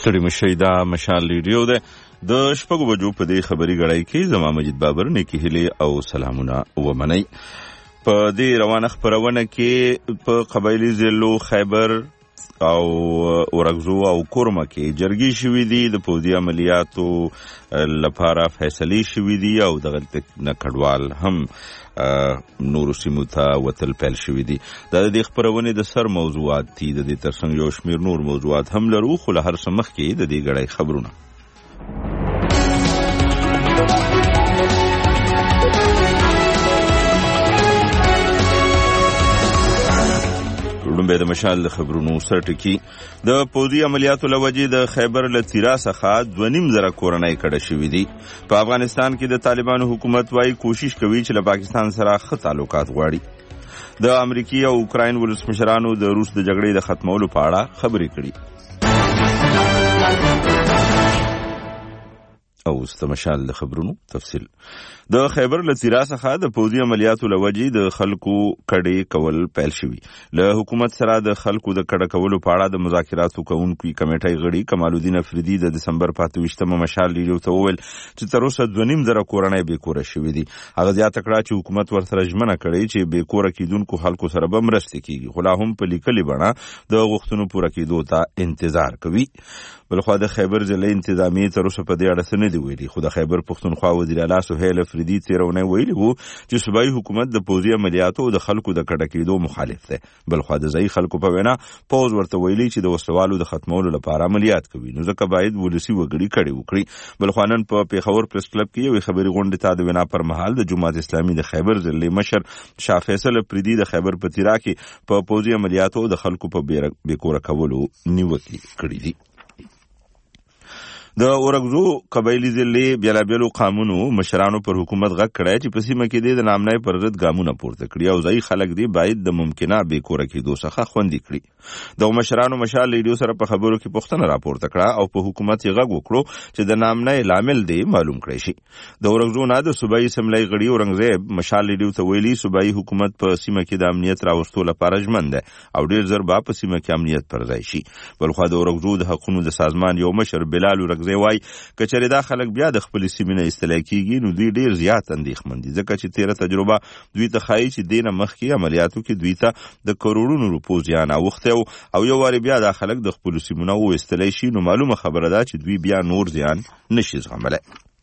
ستړي مشئ دا مشال ریډیو ده د شپږو بجو په دې خبري غړای کې زما مجید بابر نیکی هلي او سلامونه ومنئ. په دې روانه خبرونه کې په قبایلی ضلعو خیبر او ورغزو او کورما کې جرګې شوې دي، د پوځي عملیاتو لپاره فیصلې شوې دي او دغه کډوال هم نورو سیمو ته وتل پیل شوي دي. دا د دې خپرونې د سر موضوعات دي. د دې ترڅنګ یو شمیر نور موضوعات هم لرو، خو له هر څه مخکې د دې غړی خبرونه. لومبه د مشال د خبرونو سرټکی د پوځي عملیاتو لوجې د خیبر له تیرا څخه 2.5 کورنۍ کډه شوې دي. په افغانستان کې د طالبانو حکومت وايي کوشش کوي چې له پاکستان سره ښه تعلقات غواړي. د امریکای او اوکراین ولسمشرانو د روس د جګړې د ختمولو په اړه خبرې کړي. او استمشال د خبرونو تفصیل. د خیبر له تیرا څخه د پوځي عملیاتو لوجې د خلکو کډې کول پیل شوي. له حکومت سره د خلکو د کډه کولو په اړه د مذاکراتو کوونکي کمیټې غړي کمال الدین افریدي د دسمبر 25 مشال ریډیو ته وویل چې تر اوسه 2.5 کورنۍ بې کوره شوي دي. هغه زیاته کړه چې حکومت ورسره ژمنه کړې چې بې کوره کیدونکو خلکو سره به مرسته کیږي، خو لا هم په لیکلي بڼه د غوښتنو پوره کېدو ته انتظار کوي. بلخوا د خیبر ضلع انتظامیې تر اوسه په دې اړه څه نه دي ویلي، خو د خیبر پښتونخوا وزیر اعلی سهیل افریدي تېرونی ویلي وو چې صوبایي حکومت د پوځي عملیاتو او د خلکو د کډه کېدو مخالف دی. بلخوا د ځایي خلکو په وینا پوځ ورته ویلي چې د وسلوالو د ختمولو لپاره عملیات کوي، نو ځکه باید ولسي وګړي کډې وکړي. بلخوا نن په پیښور پریس کلب کې یوې خبري غونډې ته د وینا پر مهال د جماعت اسلامي د خیبر ضلع مشر شاه فیصل افریدي د خیبر په تیرا کې په پوځي عملیاتو او د خلکو په بې کوره کولو نیوکې کړې دي. د ورغزو قبایلی ضلع بیلابیلو قامونو مشرانو پر حکومت غږ کړی چې په سیمه کې د نامنۍ پر ضد ګامونه پورته کړي او ځایي خلک دې باید د ممکنه بې کوره کېدو څخه خوندي کړي. د مشرانو مشال ریډیو سره په خبرو کې پوښتنه راپورته کړه او په حکومت یې غږ وکړو چې د نامنۍ لامل دې معلوم کړی شي. د ورغزو نه د صوبایي اسمبلی غړي اورنګزیب مشال ریډیو ته ویلي صوبایي حکومت په سیمه کې د امنیت راوستو لپاره ژمن دی او ډېر ژر به په سیمه کې امنیت پر ځای شي. بلخوا د ورغزو د حقونو د سازمان یو مشر بلال اورنګزی وایي کچېرې دا خلک بیا د خپلې سیمې نه ایستلی کېږي نو دوی ډېر زیات اندېښمن دي، ځکه چې تېره تجربه دوی ته ښایي چې دې نه مخکې عملیاتو کې دوی ته د کروڑونو روپو زیان اوښتی او یو وارې بیا دا خلک د خپلو سیمو نه وایستلی شي، نو معلومه خبره ده چې دوی بیا نور زیان نشي زغملی.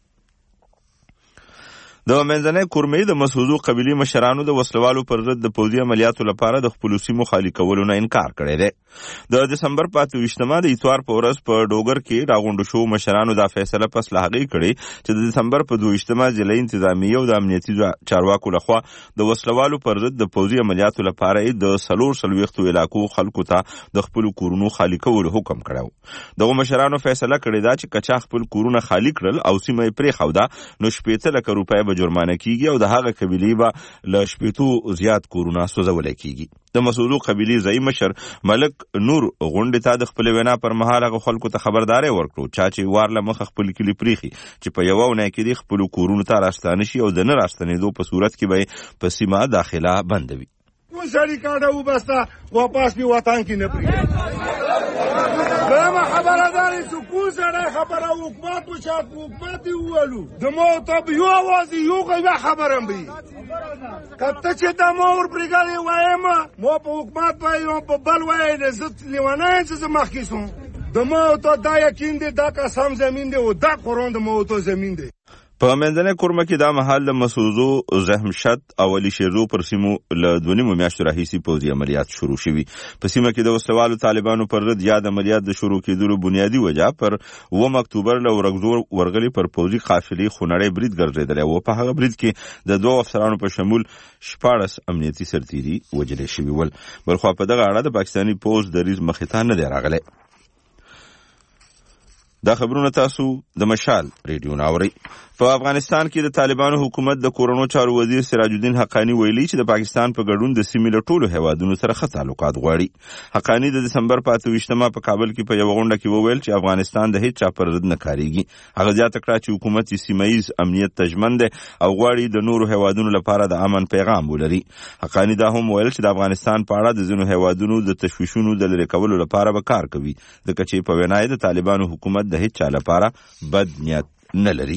د منځنۍ کورمې د مسعودو قبیلې مشرانو د وسلوالو پر ضد د پوځي عملیاتو لپاره د خپلو سیمو خالي کولو نه انکار کړی دی. د دسمبر 25 د اتوار په ورځ په ډوګر کې راغونډو شوو مشرانو دا فیصله پس له هغې کړې چې د دسمبر په 22 ضلع انتظامیې او د امنیتي چارواکو لخوا د وسلوالو پر ضد د پوځي عملیاتو لپاره د 440 علاقو خلکو ته د خپلو کورونو خالي کولو حکم کړی. دغو مشرانو فیصله کړې ده چې که چا خپل کورونه خالي کړل او سیمه یې پرېښوده نو 15 لک روپۍ جرمانه کیږي او د هغه قبیلې به له 80 زیات کورونه سوځولی کیږي. د مسعودو قبیلې ځایي مشر ملک نور غونډې ته د خپلې وینا پر مهال هغه خلکو ته خبرداری ورکړو چا چې وار له مخه خپل کلي پریښي چې په یوه اونۍ کې دې خپلو کورونو ته راستانه شي او د نه راستنېدو په صورت کې به یې په سیمه داخله بندوي. اون سړي کاډه وبسته واپس مې وطن کې نه پرېږدي. دویمه خبره دا دی چې کوم سړی خبره حکومت وشات حکومت یې وویلو د ما ته یو اواز یو غیبه خبره م وي که ته چې دا ما ورپرېږدې وایم ما په حکومت وایم په بل وایم زه لیونی یم چې زه مخکې سوم د ما ته دا یقین دی دا قسم زمین دی او دا قرآن د ما ته زمین دی. په منځنۍ کورمه کې دا مهال د مسعودو زحمشت او علي شیرزو پر سیمو له 2.5 میاشتو راهیسې پوځي عملیات شروع شوي. په سیمه کې د وسلوالو طالبانو پر ضد یاد عملیات د شروع کېدلو بنیادي وجه پر 9 اکتوبر له ورغزو ورغلي پر پوځي قافلې خونړی برید ګرځېدلی و. په هغه برید کې د 2 افسرانو په شمول 14 امنیتي سرتیري وژلي شوي ول. بلخوا په دغه اړه د پاکستاني پوځ دریځ مخې ته نه دی راغلی. دا خبرونه تاسو د مشال ریډیو ناوري. په افغانستان کې د طالبانو حکومت د کورونو چارو وزیر سراج الدین حقانی ویلي چې د پاکستان په ګډون د سیمې له ټولو هیوادونو سره ښه تعلقات غواړي. حقانی د دسمبر په 28 په کابل کې په یوه غونډه کې وویل چې افغانستان د هیڅ چا پر ضد نه کاریږي. هغه زیاته کړه چې حکومت یې سیمه ییز امنیت ته ژمن دی او غواړي د نورو هیوادونو لپاره د امن پیغام ولري. حقانی دا هم ویل چې د افغانستان په اړه د ځینو هیوادونو د تشویشونو د لرې کولو لپاره به کار کوي، ځکه چې په وینا یې د طالبانو حکومت د هیڅ چا لپاره بد نیت نه لري.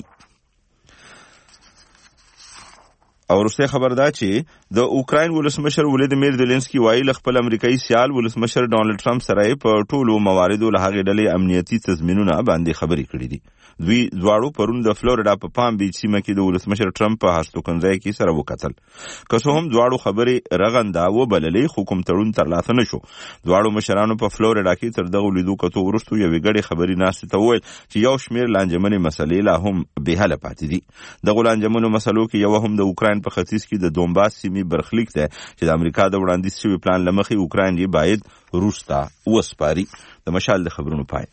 او وروستی خبر دا چې د اوکراین ولسمشر ولادیمیر زيلنسکي وایي له خپل امریکایي سیال ولسمشر ډانلډ ټرمپ سره په ټولو مواردو له هغې ډلې امنیتي تضمینونه باندې خبرې کړې دي. دوی دواړو پرون د فلوریډا په پام بیچ سیمه کې د ولسمشر ټرمپ په هستوګنځای کې سره وکتل. که څه هم دواړو خبرې رغنده وبللې، خو کوم تړون ترلاسه نه شو. دواړو مشرانو په فلوریډا کې تر دغو لیدو کتو وروسته یوې ګډې خبرې ناستې ته وویل چې یو شمېر لانجمنې مسلې لا هم بېحله پاتې دي. دغو لانجمنو مسلو کې یوه هم د اوکراین په ختیځ کې د دومباس سیمې برخلیک دی چې د امریکا د وړاندیز شوي پلان له مخې اوکراین یې باید روس ته وسپاري. د مشال د خبرونو پای.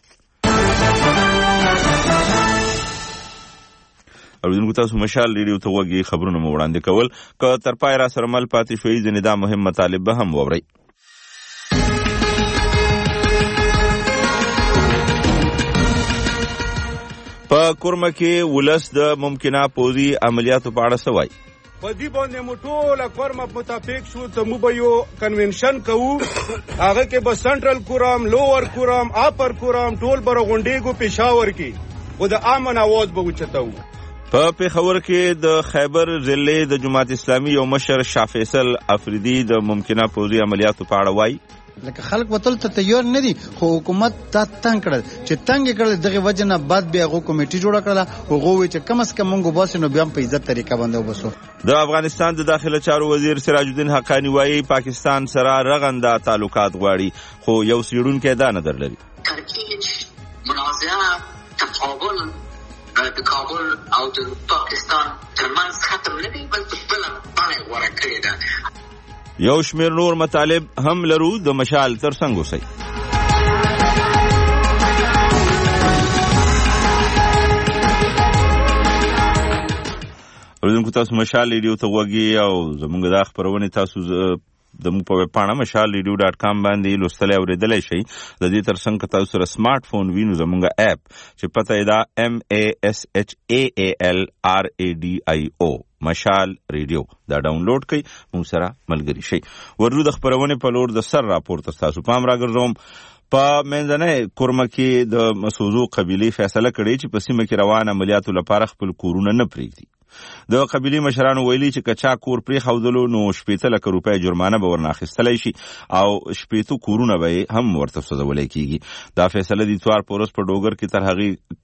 اوریدونکو تاسو مشال ریډیو ته غوږی خبرونه مو وړاندې کول. که تر پای را سره مل پاتې شوي ځینې دا مهم مطالب به هم واورئ. په کورمه کې ولس د ممکنه پوځي عملیاتو په اړه څه وایي؟ په دې باندې مو ټوله کورمه متفق شو ته مو به یو کنونشن کوو، هغه کې به سنټرل کورم، لوور کورم، اپر کورم ټول به راغونډېږو پېښور کې او د امن اواز به اوچتوو. په پېښور کې د خیبر ضلعې د جماعت اسلامي یو مشر شاه فیصل افریدي د ممکنه پوځي عملیاتو په اړه وایي. لکه خلک وتل ته تیار نه دي، خو حکومت تا تنګ کړل چې تنګ کړل دغه وجه نه بعد بیا هغه کمیټي جوړه کړله او هغه چې کم از کم موږ باسو نو بیا په عزت طریقه باندې وبسو. د افغانستان د داخله چارو وزیر سراج الدین حقانی وایي پاکستان سره رغنده تعلقات غواړي، خو یو څېړونکی دا نظر لري. ترکیب منازعه تقابل د کابل او د پاکستان ترمنځ ختم نه دی، بلکې بله بڼه غوره کړې ده. یو شمېر نور مطالب هم لرو، د مشال تر څنګ اوسئ. اوریدونکو تاسو مشال ریډیو ته غوږی او زموږ دا خپرونې تاسو د موږ په ویب پاڼه مشال ریډیو .com باندې لوستلی اورېدلی شئ. د دې تر څنګ که تاسو سره سمارټ فون وي نو زموږ اپ چې پته یې دا MASHAALRADIO مشال ریډیو دا ډاونلوډ کړئ، موږ سره ملګري شئ. ورو د خپرونې په لور د سر راپورته ستاسو پام راګرځوم. په منځنۍ کورمه کې د مسعودو قبیلې فیصله کړې چې په سیمه کې روان عملیاتو لپاره خپل کورونه نه پرېږدي. د قبیلې مشرانو ویلي چې که چا کور پرېښودلو نو 80 لکه روپۍ جرمانه به ورنه اخیستلی شي او 80 کورونه به یې هم ورته سوځولی کېږي. دا فیصله د اتوار په ورځ په ډوګر کې تر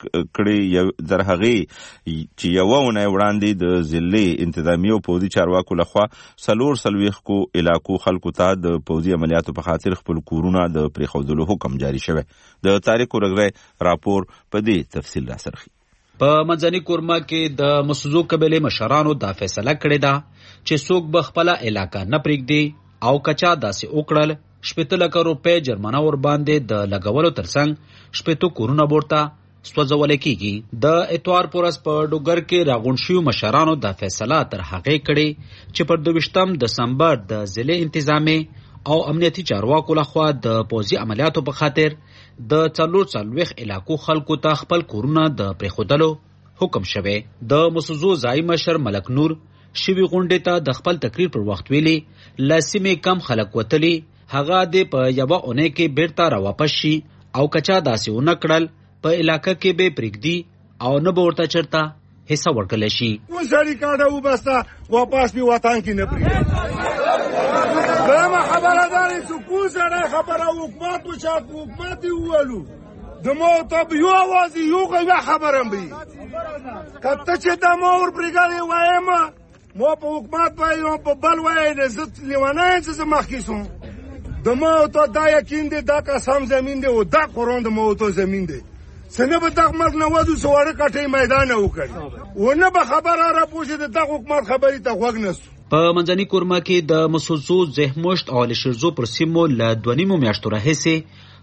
هغې چې یوه اونۍ وړاندې د ضلعې انتظامیې او پوځي چارواکو لخوا 40 علاقو خلکو ته د پوځي عملیاتو په خاطر خپل کورونه د پرېښودلو حکم جاري شوی. د طارق ورغی راپور په دې تفصیل راسرخي. په منځنۍ کورمه کې د مسعودو قبیلې مشرانو دا فیصله کړې ده چې څوک به خپله علاقه نه پرېږدي او که چا داسې وکړل 80 لکه روپۍ جرمانه ورباندې د لګولو ترڅنګ 80 کورونه ورته سوځولی کېږي. د اتوار په ورځ په ډوګر کې راغونډ شویو مشرانو دا فیصله تر هغې کړې چې پر 22 دسمبر د ضلع انتظامي او امنیتي چارواکو لخوا د پوځي عملیاتو په خاطر د 40 علاقو خلکو ته خپل کورونه د پرېښودلو حکم شوی. د مسعودو ځایي مشر ملک نور شوي غونډې ته د خپل تقریر پر وخت ویلي له سیمې کم خلک وتلي، هغه د په یوه اونۍ کې بیرته راواپس شي او که چا داسې ونه کړل په علاقه کې به پرېږدي او نه به ورته چېرته حصه ورکړلی شي. اون سړي کاټه وبسته واپس مې وطن کې نه پرېږدي. دویمه خبره دا دی چې کوم سړی خبره حکومت وچات حکومت یې وویلو د ما ته یو اواز یو غیبه خبره به وي که ته چې دا ما ورپرېږدې وایم ما په حکومت وایم په بل وایم زه لیونی یم چې زه مخکې سوم. د ما ته دا یقین دی دا قسم زمین دی او دا قرآن د ما ته زمین دی. څنګه به دغه مرګ نه ودو چې واړه کټۍ میدان وکړي ونه به خبره راپوښي د دغه حکومت خبرې ته غوږ نه سو. په منځنۍ کورمه کې د مسعودو زهمشت او الشرزو پر سیمو له 2.5 میاشتو راهیسې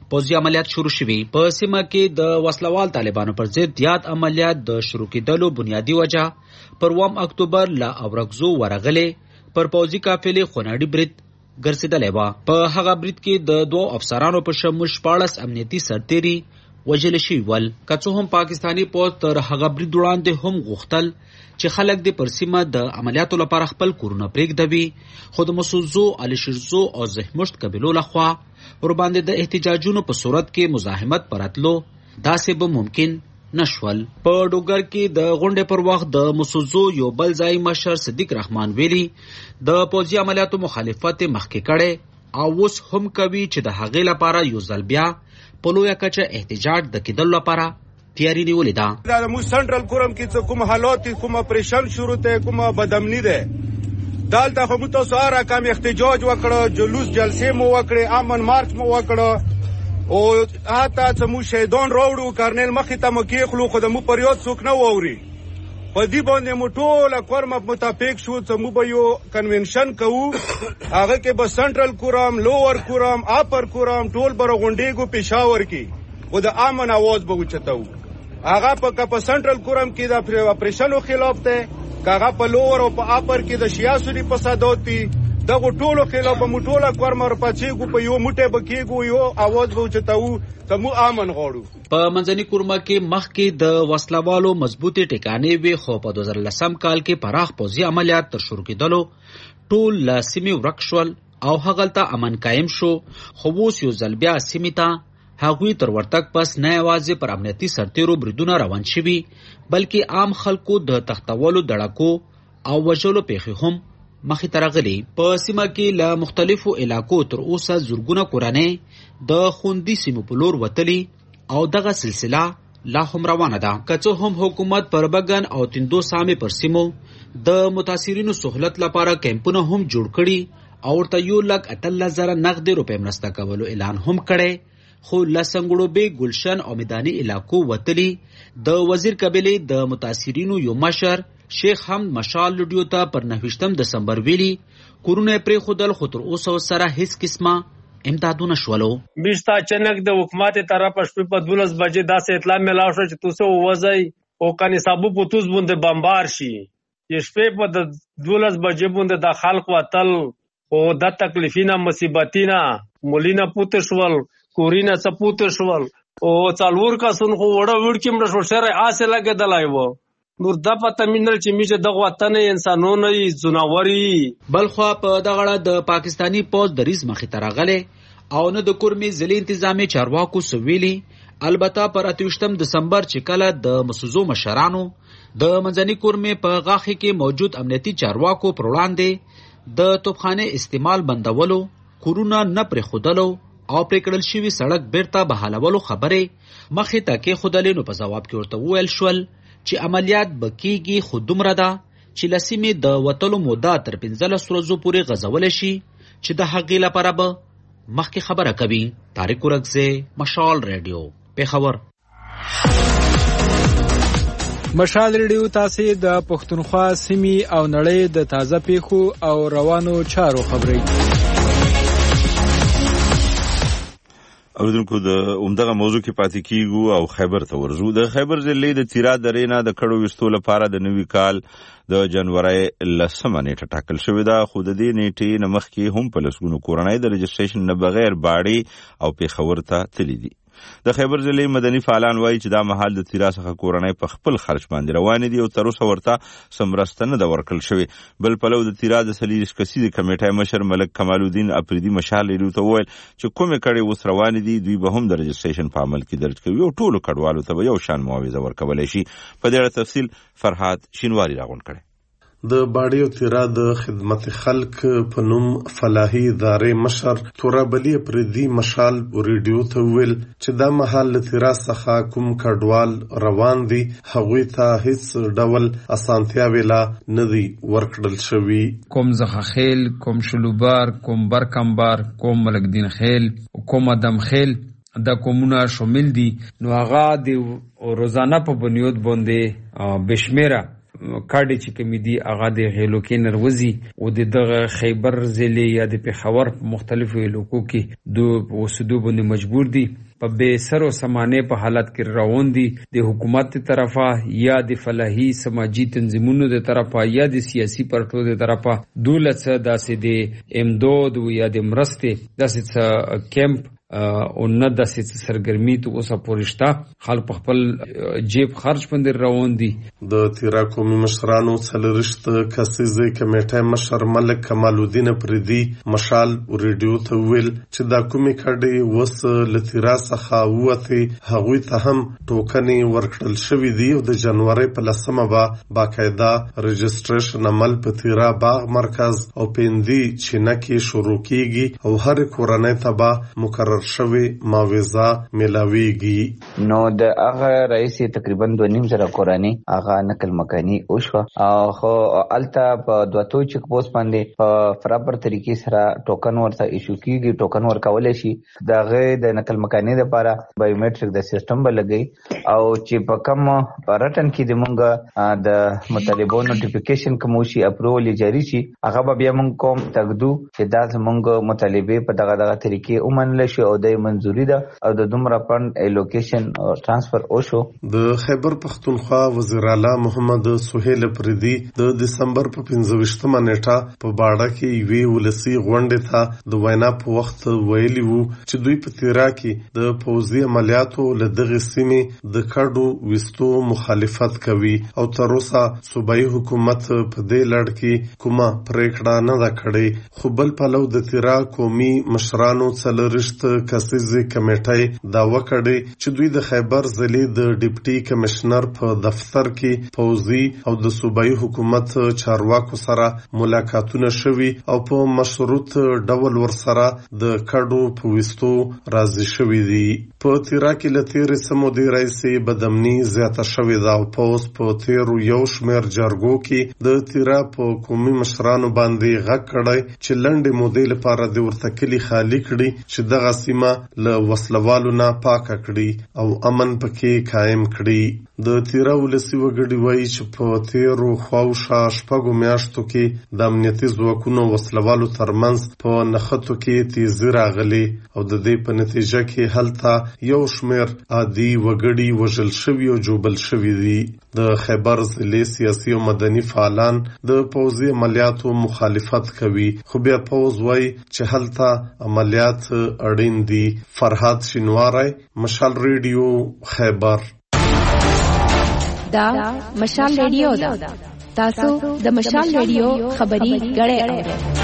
پوځي عملیات شروع شوي. په سیمه کې د وسلوال طالبانو پر ضد یاد عملیات د شروع کېدلو بنیادی وجه پر 1 اکتوبر له اورګزو ورغلې پر پوځي قافلې خوناړي برید ګرځېدلی وه. په هغه برید کې د 2 افسرانو په شمول 14 امنیتي سرتیري وژل شوي ول. که څه هم پاکستاني پوځ تر هغه برید وړاندې هم غوښتل چې خلک د پر سیمه د عملیاتو لپاره خپل کورونه پرېږدوي، خو د مسوزو، الشرزو او زهمشت قبیلو لخوا ورباندې د احتجاجونو په صورت کې مزاحمت پراتلو داسې به ممکن نشول. په ډوګر کې د غونډې پر وخت د مسوزو یو بل ځای مشر صدیق رحمان ویلي د پوځي عملیاتو مخالفت مخکې کړي او اوس هم کوي چې د هغې لپاره یو ځل بیا په لویه کچه احتجاج د کېدلو لپاره تیاری نیولې ده. دا موږ سنټرل کورم کې کوم حالات کوم اپریشن شروع ته کوم بدامنی ده دالته خو موږ تاسو را کم احتجاج وکړو، جلوس جلسې مو وکړې، امن مارچ مو وکړو او حتی چې موږ شهیدان راوړو کرنل مخې ته مو کېخلو خو د مو پر یاد څوک نه واوري. په دې باندې مو ټوله کورم متفق شو چې موږ به یو کنونشن کوو، هغه کې به سنټرل کورم، لوور کورم، اپر کورم ټول به غونډېږو پېښور کې او د امن اواز به اوچتو. هغه په سنټرل کورم کې د اپریشنو خلاف ته، هغه په لوور او په اپر کې د سیاسي فسادات دي، دغه ټولو خلاف مو ټوله کورمر پچېګو په یو موټه بکیګو یو اواز به اوچتو ته مو امن غواړو. په منځني کورما کې مخکې د وسلوالو مضبوطې ټکانې وي، خو په 2010 کال کې پراخ پوځي عملیات تر شروع کېدلو ټول له سیمې ورک شول او هغلته امن قایم شو. خو اوس یو ځل بیا سیمې ته هغوی تر ورتګ پس نه یوازې پر امنیتي سرتیرو بریدونه روان شوي، بلکې عام خلکو د تختولو، دړکو او وژلو پیښې هم مخې ته راغلي. په سیمه کې له مختلفو علاقو تر اوسه زرګونه کورنۍ د خوندي سیمو په لور وتلي او دغه سلسله لا هم روانه ده. که څه هم حکومت پر بګن او تندو سامې پر سیمو د متاثرینو سهولت لپاره کیمپونه هم جوړ کړي او ورته 1,18,000 نغدي روپۍ مرسته کولو اعلان هم کړی، خو له سنګړوبې، ګلشن او میداني علاقو وتلي د وزیر قبیلې د متاثرینو یو مشر شیخ حمد مشال لډیو ته پر 29 دسمبر ویلي کورونه یې پرېښودل، خو تر اوسه سره هیڅ قسمه امدادونه شولو. بیشته اچانک د حکومت طرف شپې په 12 بجې داسې اطلاع ملاو شو چې تاسو وځئ او کني صابو په توس باندې بمبار شي. چې شپې په 12 بجې باندې د خلق وتل او د تکلیفینه مصیبتینه مولینا پوتشول کورینا سپوتشول او څلور کسون خو وړه وړ کې مړ شو شر آسه لګدلای وو. نور د پته مینل چې میشه د وطن انسانونه زناوري. بلخوا په دغه د پاکستانی پوز د ریز مخې ته راغلی او نه د کورمي ځلې انتظامی چارواکو سویلي. البته پر 28 دسمبر چې کله د مسوزو مشرانو د منځني کورمي په غاخي کې موجود امنیتي چارواکو پر وړاندې د توپخانه استعمال بندولو، کورونه نه پرېښودلو او پرېکړل شوي سړک بیرته بحالولو خبرې مخې ته کېښودلې، نو په ځواب کې ورته وویل شول چې عملیات به کېږي، خو دومره ده چې له سیمې د وتلو موده تر 15 ورځو پورې غځولی شي چې د هغې لپاره به مخکې خبره کوي. طارق ورکزی، مشال ریډیو، پېښور. مشال ریډیو تاسې د پښتونخوا سیمې او نړۍ د تازه پیښو او روانو چارو خبري. اوریدونکو د عمدغه موضوع کې پاتې کیږو او خیبر ته ورځو. د خیبر ضلع د تیرا درې نه د کډو ویستو لپاره د نوي کال د جنوري 10 نیټه ټاکل شوې ده، خو د دې نیټې نه مخکې هم په لسګونو کورنۍ د رجسټریشن نه بغیر باړې او پېښور ته تللي دي. د خیبر ضلع مدني فعالان وایي چې دا مهال د تیرا څخه کورنۍ په خپل خرچ باندې روانې دي او تر اوسه ورته څه مرسته نه ده ورکړل شوې. بل پلو د تیرا د 40 کسیزې کمیټې مشر ملک کمال الدین اپریدي مشال ریډیو ته وویل چې کومې کړې اوس روانې دي دوی به هم د رجسټریشن په عمل کې درج کوي او ټولو کډوالو ته به یو شان معاوضه ورکولی شي. په دې اړه تفصیل فرهاد شینواری راغونډ کړی. د باډیو تیرا د خدمت خلق په نوم فلاحي ادارې مشر تورابلی پردي مشال ریډیو ته ویل چې دا مهال له تیرا څخه کوم کډوال روان دي هغوی ته هیڅ ډول اسانتیاوې لا نه دي ورکړل شوي. کوم زخه خیل، کوم شلوبار، کوم برکمبار، کوم ملک دین خیل، کوم ادم خیل دا کومونه شامل دي. نو هغه د روزانه په بنیاد باندې بشمیره کاډي چې کمی دي هغه د غیلو کې نروزي او د دغه خیبر ضلع یا د پیښور په مختلفو علاقو کې د وسودو باندې مجبور دي په بے سر و سمانه په حالت کې روان دي د حکومت طرفه یا د فلاحي سماجی تنظیمونو د طرفه یا د سیاسي پارټو د طرفه دولت داسې د امداد یا د مرستې داسې کیمپ او نه داسې سرګرمي ته اوسه پورشته خلک په خپل جیب خرج باندې روان دي. د تیرا قومي مشرانو څلورشت کسیزه کمیټه مشر ملک کمال الدین پردي مشال ریډیو ته ویل چې دا کومې کډې وس لتیرا څخه وته هغوی ته هم ټوکنې ورکړل شوې دي او د جنوري په 10مه باقاعده رجسټریشن عمل په تیرا باغ مرکز او پیندي چینکه شروع کیږي او هر کورنۍ ته مقرر شوی معاوضه ملاویږي. نو د هغه رئیس تقریبا 2.5 کورنۍ هغه نقل مکانی او شو او خو التا په دوتو چک پوسټ باندې په فرابر طریقې سره ټوکن ورته ایشو کیږي. ټوکن ورکول شي دغه د نقل مکانی لپاره بایومټریک د سیستم به لګي او چې په کوم پرټن کې د مونږ د مطالبو نوټیفیکیشن کوم شي اپروول جاری شي هغه به بیا مونږ کوم تقدو چې دا زمونږ مطالبه په دغه طریقې ومنل شي او د منځوري ده او د دومره فند الوکیشن او ټرانسفر او شو. د خیبر پختونخوا وزیر اعلی محمد سهیل پردي د دسمبر په 15مه نیټه په باړه کې وی ولسی غونډه ته د وینا په وخت ویلی وو چې دوی په تیرا کې د پوځي عملیاتو له دغه سیمې د کډو وستو مخالفت کوي او تر اوسه صوبایي حکومت په دې لړ کې کومه پریکړه نه ده کړې. خو بل پلو د تیرا قومي مشرانو څلورشت کسیزه کمیټه داوا کړې چې دوی د خیبر ضلع د ډیپټي کمشنر په دفتر کې پوځي او د صوبایي حکومت چارواکو سره ملاقاتونه شوي او په مشروط ډول ورسره د کډو په وستو راضي شوي دي. په تیرا کې لتیر سمو دی رئیس بدمنی زیاته شوې ده او پوس په تیرو یو شمیر جرګو کې د تیرا په قومي مشرانو باندې غږ کړی چې لنډې مودې لپاره د ورته کلي خالی کړي چې دغه سیمه له وسلوالو نه پاکه کړي او امن پکې قائم کړي. د تیرا ولسی وګړي وایي چې په تیرو خواوشا شپږو میاشتو کې د امنیتي ځواکونو وسلوالو ترمنځ په نښتو کې تیزی راغلي او د دې په نتیجه کې هلته یو شمیر عادي وګړي وژل شوي او جوبل شوي دي. د خیبر ضلع سیاسي او مدني فعالان د پوځي عملیاتو مخالفت کوي خو بیا پوځ وایي چې هلته عملیات اړین دي. فرهاد شینواری، مشال ریډیو، خیبر. دا مشال ریډیو ده. تاسو د مشال ریډیو خبري غړې اورئ.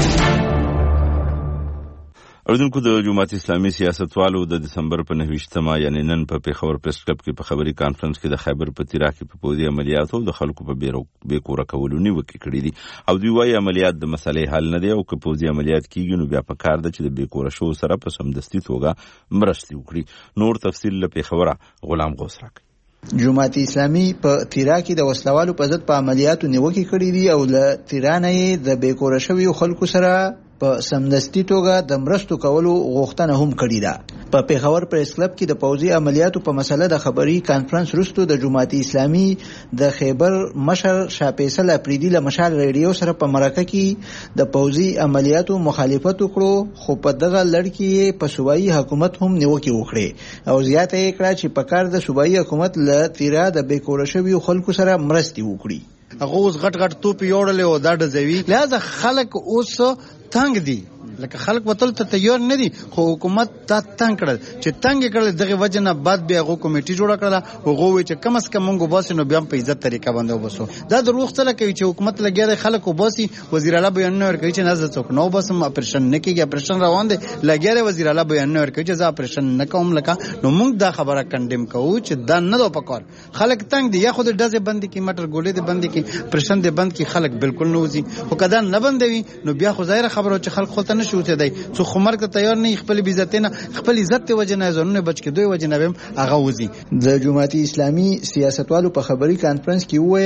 اردوونکو د جماعت اسلامي سیاستوالو د دسمبر په 9مه یعنی نن په پیښور پریس کلب کې په خبري کانفرنس کې د خیبر په تیرا کې په پوځي عملیاتو د خلکو په بې کوره کولو نیوکې کړې دي او دوی وايي عملیات د مسلې حل نه دی او که پوځي عملیات کیږي نو بیا په کار ده چې د بې کوره شو سره په سمدستي توګه مرستې وکړي. نور تفصیل له پیښوره غلام غوث راکړي. جماعت اسلامي په تیرا کې د وسلوالو په ضد په عملیاتو نیوکې کړې دي او له تیرا نه د بې کوره شویو خلکو سره په سمدستي توګه د مرستو کولو غوښتنه هم کړې ده. په پیښور پریس کلب کې د پوځي عملیاتو په مسله د خبري کانفرنس وروسته د جماعت اسلامي د خیبر مشر شاه فیصل اپریدي له مشال ریډیو سره په مرکه کې د پوځي عملیاتو مخالفت وکړو خو په دغه لړ کې په صوبایي حکومت هم نیوکې وکړې او زیاته یې کړه چې په کار د صوبایي حکومت له تیرا د بې کوره شویو خلکو سره مرستې وکړي. هغه اوس غټ توپ یوړل او دا ډزوي لہذا خلک اوس تنگ دي لکه خلک وتل ته تیار نه دي خو حکومت تا تنگ کړل چې تنگ کړل دغه وجنه بعد بیا غو کمیټي جوړ کړل او غو چې کم اس کم مونږ باسي نو بیا په عزت طریقه باندې وبسو. دا د روغ سره کوي چې حکومت لګیا دی خلک وباسي. وزیر اعلی بیان نه ورکوي چې نه څوک نو بسم اپریشن نه کیږي اپریشن روان دي لګیا دی. وزیر اعلی بیان نه ورکوي چې ځا اپریشن نه کوم لکه نو مونږ دا خبره کنډم کوو چې دا نه دو پکار. خلک تنگ دي یا خود ډزه بند کی مټر ګولې دي بند کی اپریشن دي بند کی خلک بالکل نه وځي خو کدا نه بندوي نو بیا خو ظاهر خبره چې خلک خلته نه شوته دی څو خمر که تیار نه خپل عزتینه خپل عزت وجه نه زونه بچ کې دوی وجه نه هم هغه وځي. د جماعت اسلامي سیاستوالو په خبري کانفرنس کې ویل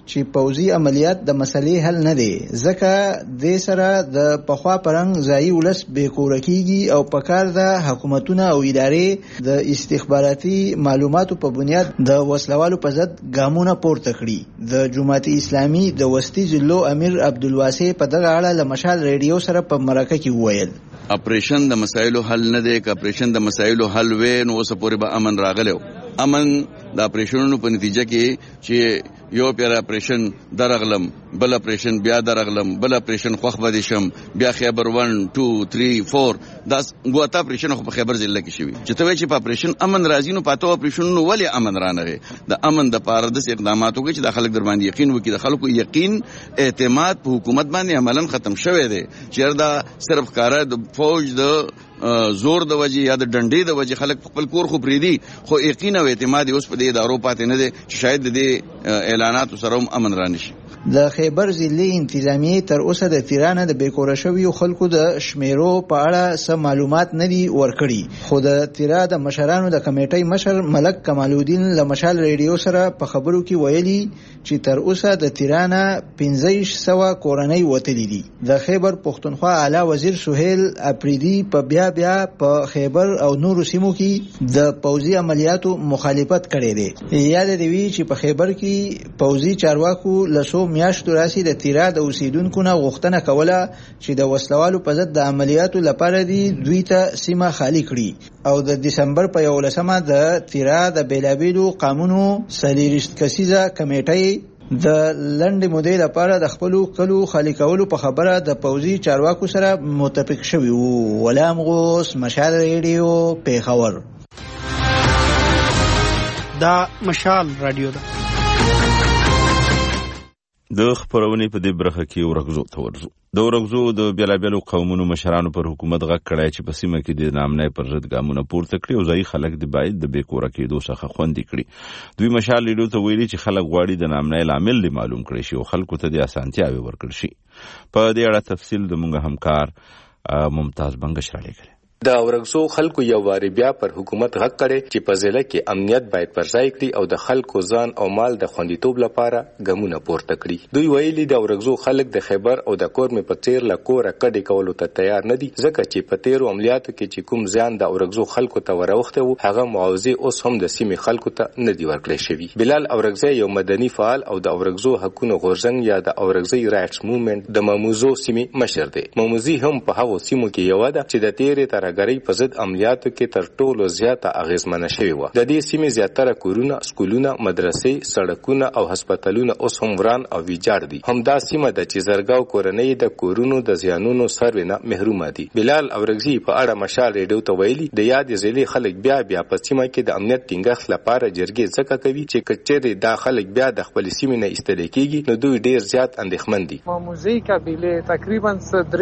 چې پوځي عملیات د مسلې حل نه دی، ځکه د سره د پخوا پرنګ ځای ولس بې کوره کیږي او پکار د حکومتونو او ادارې د استخباراتي معلوماتو په بنیاد د وسلوالو په ضد ګامونه پورته کړي. د جماعت اسلامي د وسطي ضلع امیر عبدالواسع په دغه اړه له مشال ریډیو سره په مرکه کې وویل اپریشن د مسایلو حل نه دی، که اپریشن د مسایلو حل وې نو اوس پورې به امن راغلی. امن د اپریشنونو په نتیجه کې چې یو پیر اپریشن درغلم، بل اپریشن بیا درغلم، بل اپریشن خوخ بده شم، بیا خیبر 1 2 3 4 دا غوته اپریشن خو په خیبر ضلع کې شوی. چې ته چې په اپریشن امن راځي نو پاتو اپریشنونو ولی امن رانغه. د امن د پاره د اقداماتو کې چې د خلک در باندې یقین وکړي، د خلکو یقین اعتماد په حکومت باندې عملاً ختم شوی دی. چې دا صرف کار د فوج د زور د وجې یا د ډنډې د وجې خلک خپل کور خو پریدي، خو یقین او اعتماد اوس په دې ادارو پاتې نه دی چې شاید د دې اعلاناتو سره هم امن رانشي. د خیبر ضلع انتظامیه تر اوسه د تیرانه د بیکوره شویو خلکو د شمیرو په اړه څه معلومات نه دي ورکړي، خو د تیرا د مشرانو د کمیټې مشر ملک کمال الدین له مشال ریډیو سره په خبرو کې ویلي چې تر اوسه د تیرانه 1500 کورنۍ وتلي دي. د خیبر پښتونخوا اعلی وزیر سهیل اپریدي په بیا په خیبر او نورو سیمو کې د پوځي عملیاتو مخالفت کړی دی. یاد دی چې په خیبر کې پوځي چارواکو لسو میاشتو راسي د تیرا د اوسیدونکو نه غوښتنه کوله چې د وسلوالو په ضد د عملیاتو لپاره دی دوی ته سیمه خالی کړي او د دسمبر په 11مه د تیرا د بیلابیلو قانونو سلیریست کسیزه کمیټې د لنډ مودې لپاره د خپل کلو خالی کولو په خبره د پوځي چارواکو سره متفق شوی وو. غلام غوث، مشال ریډیو، پیښور. دا مشال رادیو ده. د خبرونې په دې برخه کې ورغزو ته ورزو. د ورغزو د بیلابیلو قومونو مشرانو پر حکومت غږ کړی چې په سیمه کې د نامنۍ پر ضد ګامونه پورته کړي او ځایي خلک د باید د بیکوره کېدو څخه خوندي کړي. دوی مشال ریډیو ته ویلي چې خلک غواړي د نامنۍ لامل دی معلوم کړي شي او خلکو ته د اسانتیاوې ورکړي شي. په دې اړه تفصیل زموږ همکار ممتاز بنگش را لېږلی. د اورګزو خلکو یو واری بیا پر حکومت غږ کړي چې په ضلع کې امنیت باید پر ځای کړي او د خلکو ځان او مال د خوندیتوب لپاره ګامونه پورته کړي. دوی ویلي د اورګزو خلک د خیبر او د کورمې په څیر له کوره کډې کولو ته تیار نه دي، ځکه چې په تیرو عملیاتو کې چې کوم زیان د اورګزو خلکو ته وراوخته وو هغه معاوضې اوس هم د سیمې خلکو ته نه دي ورکړل شوي. بلال اورګزی یو مدني فعال او د اورګزو حقوقو غورځنګ یا د اورګزی رایټس موومېنټ د ماموزو سیمې مشر دی. ماموزي هم په هغو سیمو کې یو ده چې د تیرې ترهګرۍ په ضد عملیاتو کې تر ټولو زیاته اغیزمنه شوې وه. د دې سیمې زیاتره کورونه، سکولونه، مدرسې، سړکونه او هسپتالونه اوس هم وران او ویجاړ دي. همدا سیمه د چې زرګاو کورنۍ د کورونو د زیانونو سروې نه محرومه دي. بلال اورګزي په اړه مشال ریډیو ته ویلي د یادې ضلعې خلک بیا په سیمه کې د امنیت ټینګښت لپاره جرګې ځکه کوي چې که چیرې دا خلک بیا د خپل سیمې نه ایستلی کېږي نو دوی ډېر زیات اندېښمن دي. ماموزي قبیلې تقریبا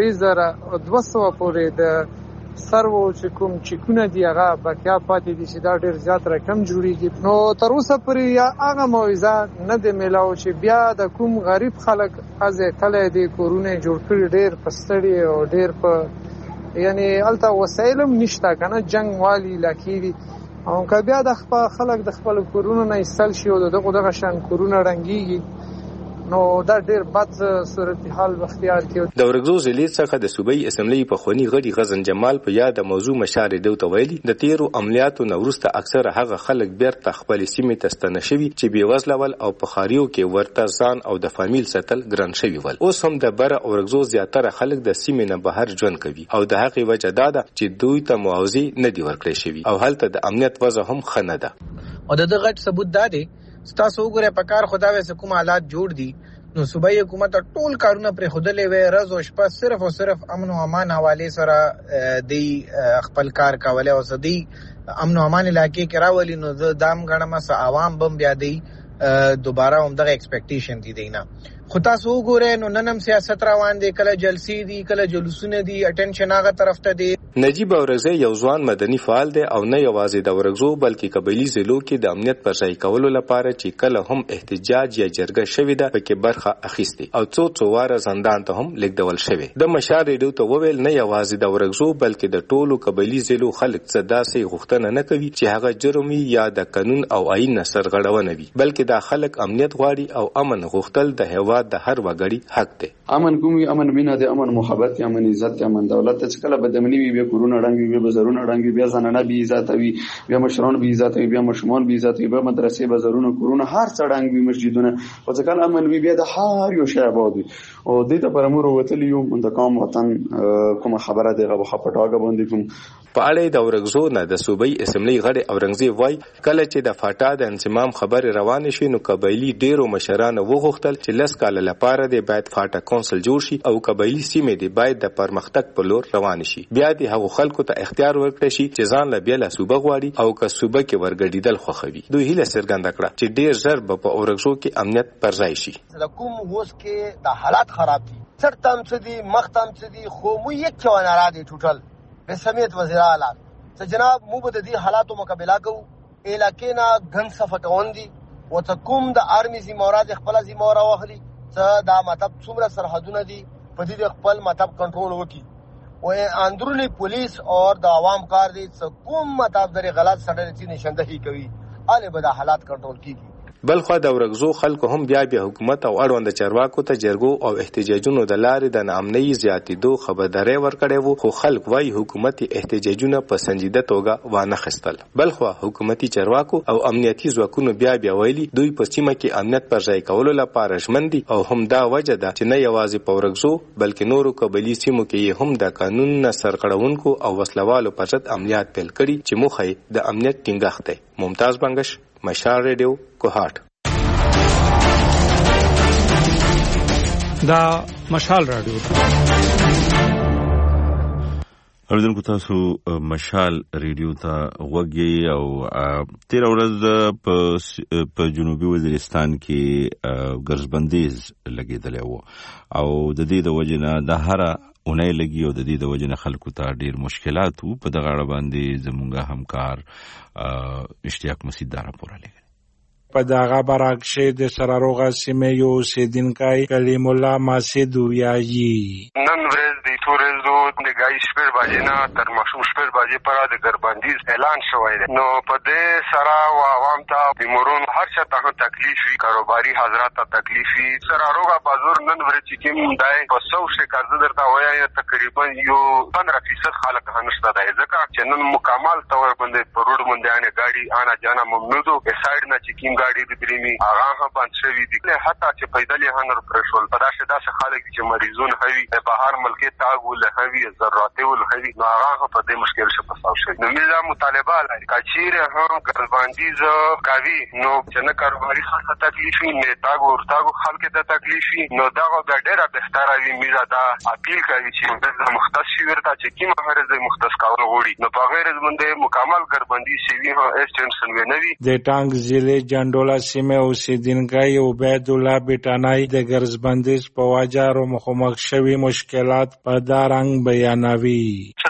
3200 پورې د سرو چې کوم چکونه دی هغه بقیا پاتې دي چې دا ډېر زیات رقم جوړیږي. نو تر اوسه پورې یا هغه موعظه نه دی میلاو چې بیا د کوم غریب خلک ازې تله دی کورونه جوړ کړي ډېر په ستړي او ډېر په یعنی الته وسایل هم نشته کنه جنگ والی لکېږي او که بیا د خپل خلک د خپل کورونو نه ایستل شي او دغه شان کورونه رنګېږي نو دا ډېر بد صورتحال اختیار کړي. د اورګزو ضلع څخه د صوبایي اسمبلی پخواني غړي غزن جمال په یاد موضوع مشال ریډیو ته ویلي د تیرو عملیاتو نه وروسته اکثره هغه خلک بیرته خپل سیمې ته ستنه شوي چې بېوزله ول او په ښاریو کې ورته ځان او د فامیل ساتل ګران شوي ول. اوس هم د بره اورګزو زیاتره خلک د سیمې نه بهر ژوند کوي او د هغې وجه دا ده چې دوی ته معاوضې نه دي ورکړی شوي او هلته د امنیت وضع هم ښه نه ده. او د دغه غټ ثبوت دا دی ستاسو وګورئ په کار خدا ویسه کوم حالات جوړ دي نو صوبایي حکومت ټول کارونه پرې خودلې وې ورځ او شپه صرف او صرف امن او امان حواله سره دی خپل کار کوله او سدي امن او امان علاقې کې راولي نو دام غنمه سه عوام بم بیا دی دوباره هم دغه ایکسپیکټیشن دي نه خو تاسو وګورئ نو نن هم سیاست روان دی، کله جلسې دي، کله جلوسونه دي، اټینشن هغه طرف ته دی. نجیب اورغزی یو ځوان مدني فعال دی او نه یوازې د اورغزو بلکې قبایلي ضلعو کې د امنیت پر ځای کولو لپاره چې کله هم احتجاج یا جرګه شوې ده پکې برخه اخیستې او څو واره زندان ته هم لیږدول شوی. د مشال ریډیو ته وویل نه یوازې د اورغزو بلکې د ټولو قبایلي ضلعو خلک څه داسې غوښتنه نه کوي چې هغه جرم یا د قانون او آئین نه سرغړونه وي، بلکې دا خلک امنیت غواړي او امن غوښتل د هیواد د هر وګړي حق دی. امن کوم امن مینه دی، امن محبت دی، امن عزت دی، امن دولت دی. چې کله بدامنی وي بیا کورونه ړنګ وي، بیا بازارونه ړنګ وي، بیا زنانه بې عزته وي، بیا مشران بې عزته وي، بیا ماشومان بې عزته وي، بیا مدرسې بازارونه کورونه هر څه ړنګ وي، مسجدونه. خو چې کله امن وي بیا د هر یو شی آباد وي. او دې ته پر موږ وتلی یو د قوم وطن کومه خبره دی هغه په ټاګه باندې کوم په اړه د اورغزو نه د صوبایي اسمبلی غړي اورنګزیب وای کله چې د فاټا د انضمام خبر روان شي نو قبایلی ډیرو مشرانو وغوښتل چې لس کال لپاره د باید فاټا کونسل جوړ شي او قبایلی سیمې د باید د پرمختګ په لور روان شي. بیا د هغو خلکو ته اختیار ورکړي شي چې ځان له بیل صوبه غواړي او که صوبه کې ورګډیدل خوښوي. دوی هیله څرګنده کړه چې ډیر ژر به په اورغزو کې امنیت پر ځای شي. کوم اوس کې د حالات خراب دي، سرتم څه دي، مختم څه دي، خو مو یک چوانه را دي ټوټل به سمیت وزیر اعلی ته جناب مو به د دې حالاتو مقابله کوو. علاقې نه ګن صفه کوون دي او ته کوم د آرمي ذمہوار خپل ذمہوار واخلي څه دا مطلب څومره سرحدونه دي په دې خپل مطلب کنټرول وکړي او اندرونی پولیس اور د عوام کار دي څه کوم مطلب درې غلط سړی چې نشاندهي کوي اله به د حالات کنټرول کیږي. بلخو د اورغزو خلکو هم بیا حکومت او اړوند چارواکو ته جرګو او احتجاجونو د لارې د ناامنۍ زیاتېدو خبرداری ورکړی وو، خو خلک وايي حکومتي احتجاجونه په سنجیده توګه وانه خستل. بلخو حکومتي چارواکو او امنیتي ځواکونو بیا ویلي دوی په سیمه کې امنیت پر ځای کولو لپاره ژمن دي او هم دا وجه ده چې نه یوازې په اورغزو بلکې نورو قبایلي سیمو کې هم د قانون نه سرغړونکو او وسلوالو پر ضد عملیات پیل کړي چې موخه یې د امنیت ټینګښت دی. ممتاز بنگش، مشال ریډیو، کوهاټ. دا مشال رادیو اوریدونکو تاسو مشال ریډیو ته غوږی او 13 ورځ په جنوبي وزیرستان کې ګرځبندیز لګیدلی وو او د دې د وجې نه د هره اونۍ لګي او د دې د وجې نه خلکو ته ډیر مشکلات وو. په دغه اړه باندې زموږ همکار اشتیاق مسعود دا راپور لګوي. په دغه برعکس د سراروغه سیمې یو اوسیدونکی کلیم الله ماسد وایي نن ورځ د تورزو د ګای شپږ بجې نه تر ماشوم شپږ بجې پورې د ګرځبندیز اعلان شوی دی. نو په دې سره عوام ته د مرون هر څه ته تکلیف وي، کاروباري حضرات ته تکلیف وي. سراروغه بازار نن ورځ چې کوم دی په 100 شکایت درته وایي تقریبا یو 15% خلک هنشته دی ځکه چې نن مکمل تور باندې په روډ باندې انه ګاډي انا جانا ممنوع دو په سایډ نه چې کوم ګاډي د دریمي هغه هم بند شوی دي. حتی چې پیدل یې هنر پرشول په داسې خلک چې مریضون هوي د بهر ملک تاګ ول هوي ضرورت ول هوي نو هغه په دې مشکل شپه تاسو شي. نو موږ مطالبه لري کچیر هم ګرځبندیز کوي نو چې نه کاروباري خلک تکلیف نه تاګو خلک ته تکلیف نو دا ډیره بهتره وي. موږ دا اپیل کوي چې د مختص ورته چې کیمه هرزه مختص کول غوړي نو په غیر باندې مکمل ګرځبندیز شي هو ایسټنشن ونوي. د ټانګ ضلع جندولا سیمه اوسیدونکی عبید الله بیٹانای د ګرځبندیز په وجه مخامخ شوي مشکلات په دا رنګ بیانوي.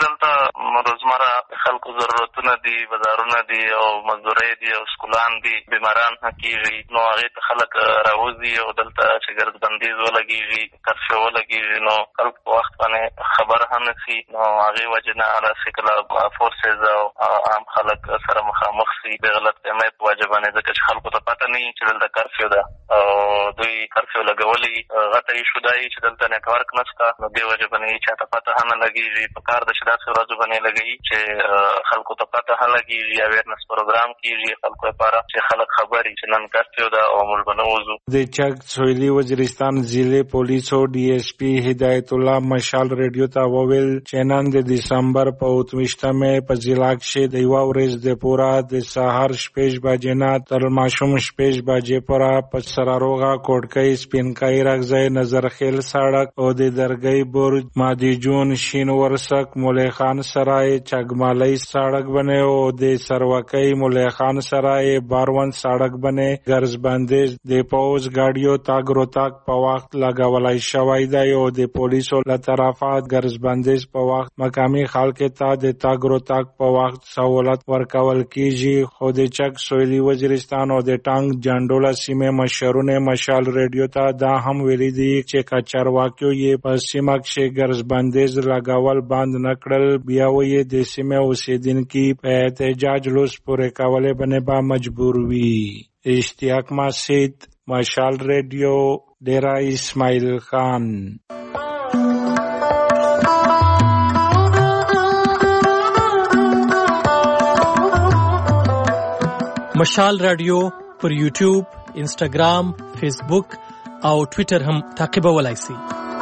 روزمره خلکو ضرورتونه دي، بازارونه دي او مزدوري دي او سکولان دي، بیماران کیږي نو هغه ته خلک راوځي او دلته چې ګرځبندیز ولګيږي، کرفیو ولګيږي نو خلک په وخت باندې خبر هم نشي نو هغه وجه نه علي سکلا فورسز او عام خلک سره مخامخ شي د غلط فهمۍ په وجه باندې ځکه چې خلکو ته پته نه چې دلته کرفیو ده او دوی کرفیو لګولي غته یې شو دی چې دلته نیټورک نشته نو دې وجه باندې چې ته پته هم لګيږي په کار د شدا څو ورځې باندې لګي چې خلکو ته پته هم لګيږي اویرنس پروګرام کیږي خلکو لپاره چې خلک خبري چې نن کرفیو ده او موږ بنوزو. د چک سویلی وزیرستان ضلع پولیس او ډي اس پی هدایت الله مشال ریډیو ته وویل چې نن د دسمبر په 28مه په ضلع کې د یو ورځ د پورا د سهار 6 بجې نه تر ماشوم 6 بجې پورې په سراروغه کوټکۍ سپینکای راغځي نظرخیل سړک او د درګۍ برج مادي جون شین ورسک مولای خان سرای چګمالای سړک بنے او دے سروکئی ملے خان سرائے 52 سڑک بنے گرز بندیز دے پوز گاڑیو تاگ رو تاگ پا وقت لگا ولائی شوائی دا او دے پولیسو لطرافات گرز بندیز پا وقت مقامی خلق تا دے تاگ رو تاگ پا وقت سہولت ورکول کیجی. خود چک سویلی وزیرستان او دے ٹانگ جانڈولا سیمے مشرون مشال ریڈیو تا دا هم ویلی دی چه کچر واقعو یہ پا سیمک شه گرز بندیز لگاول باند نکڑل بیاوی دے سیمے اوسیدن کی پہ احتجاج لوس پورے کولے بنے با مجبور وی. اشتیاق مسید مشال ریڈیو ڈیرہ اسماعیل خان. مشال رادیو پر یوټیوب، انسټاګرام، فیسبوک او ټویټر هم تعقیبولای شئ.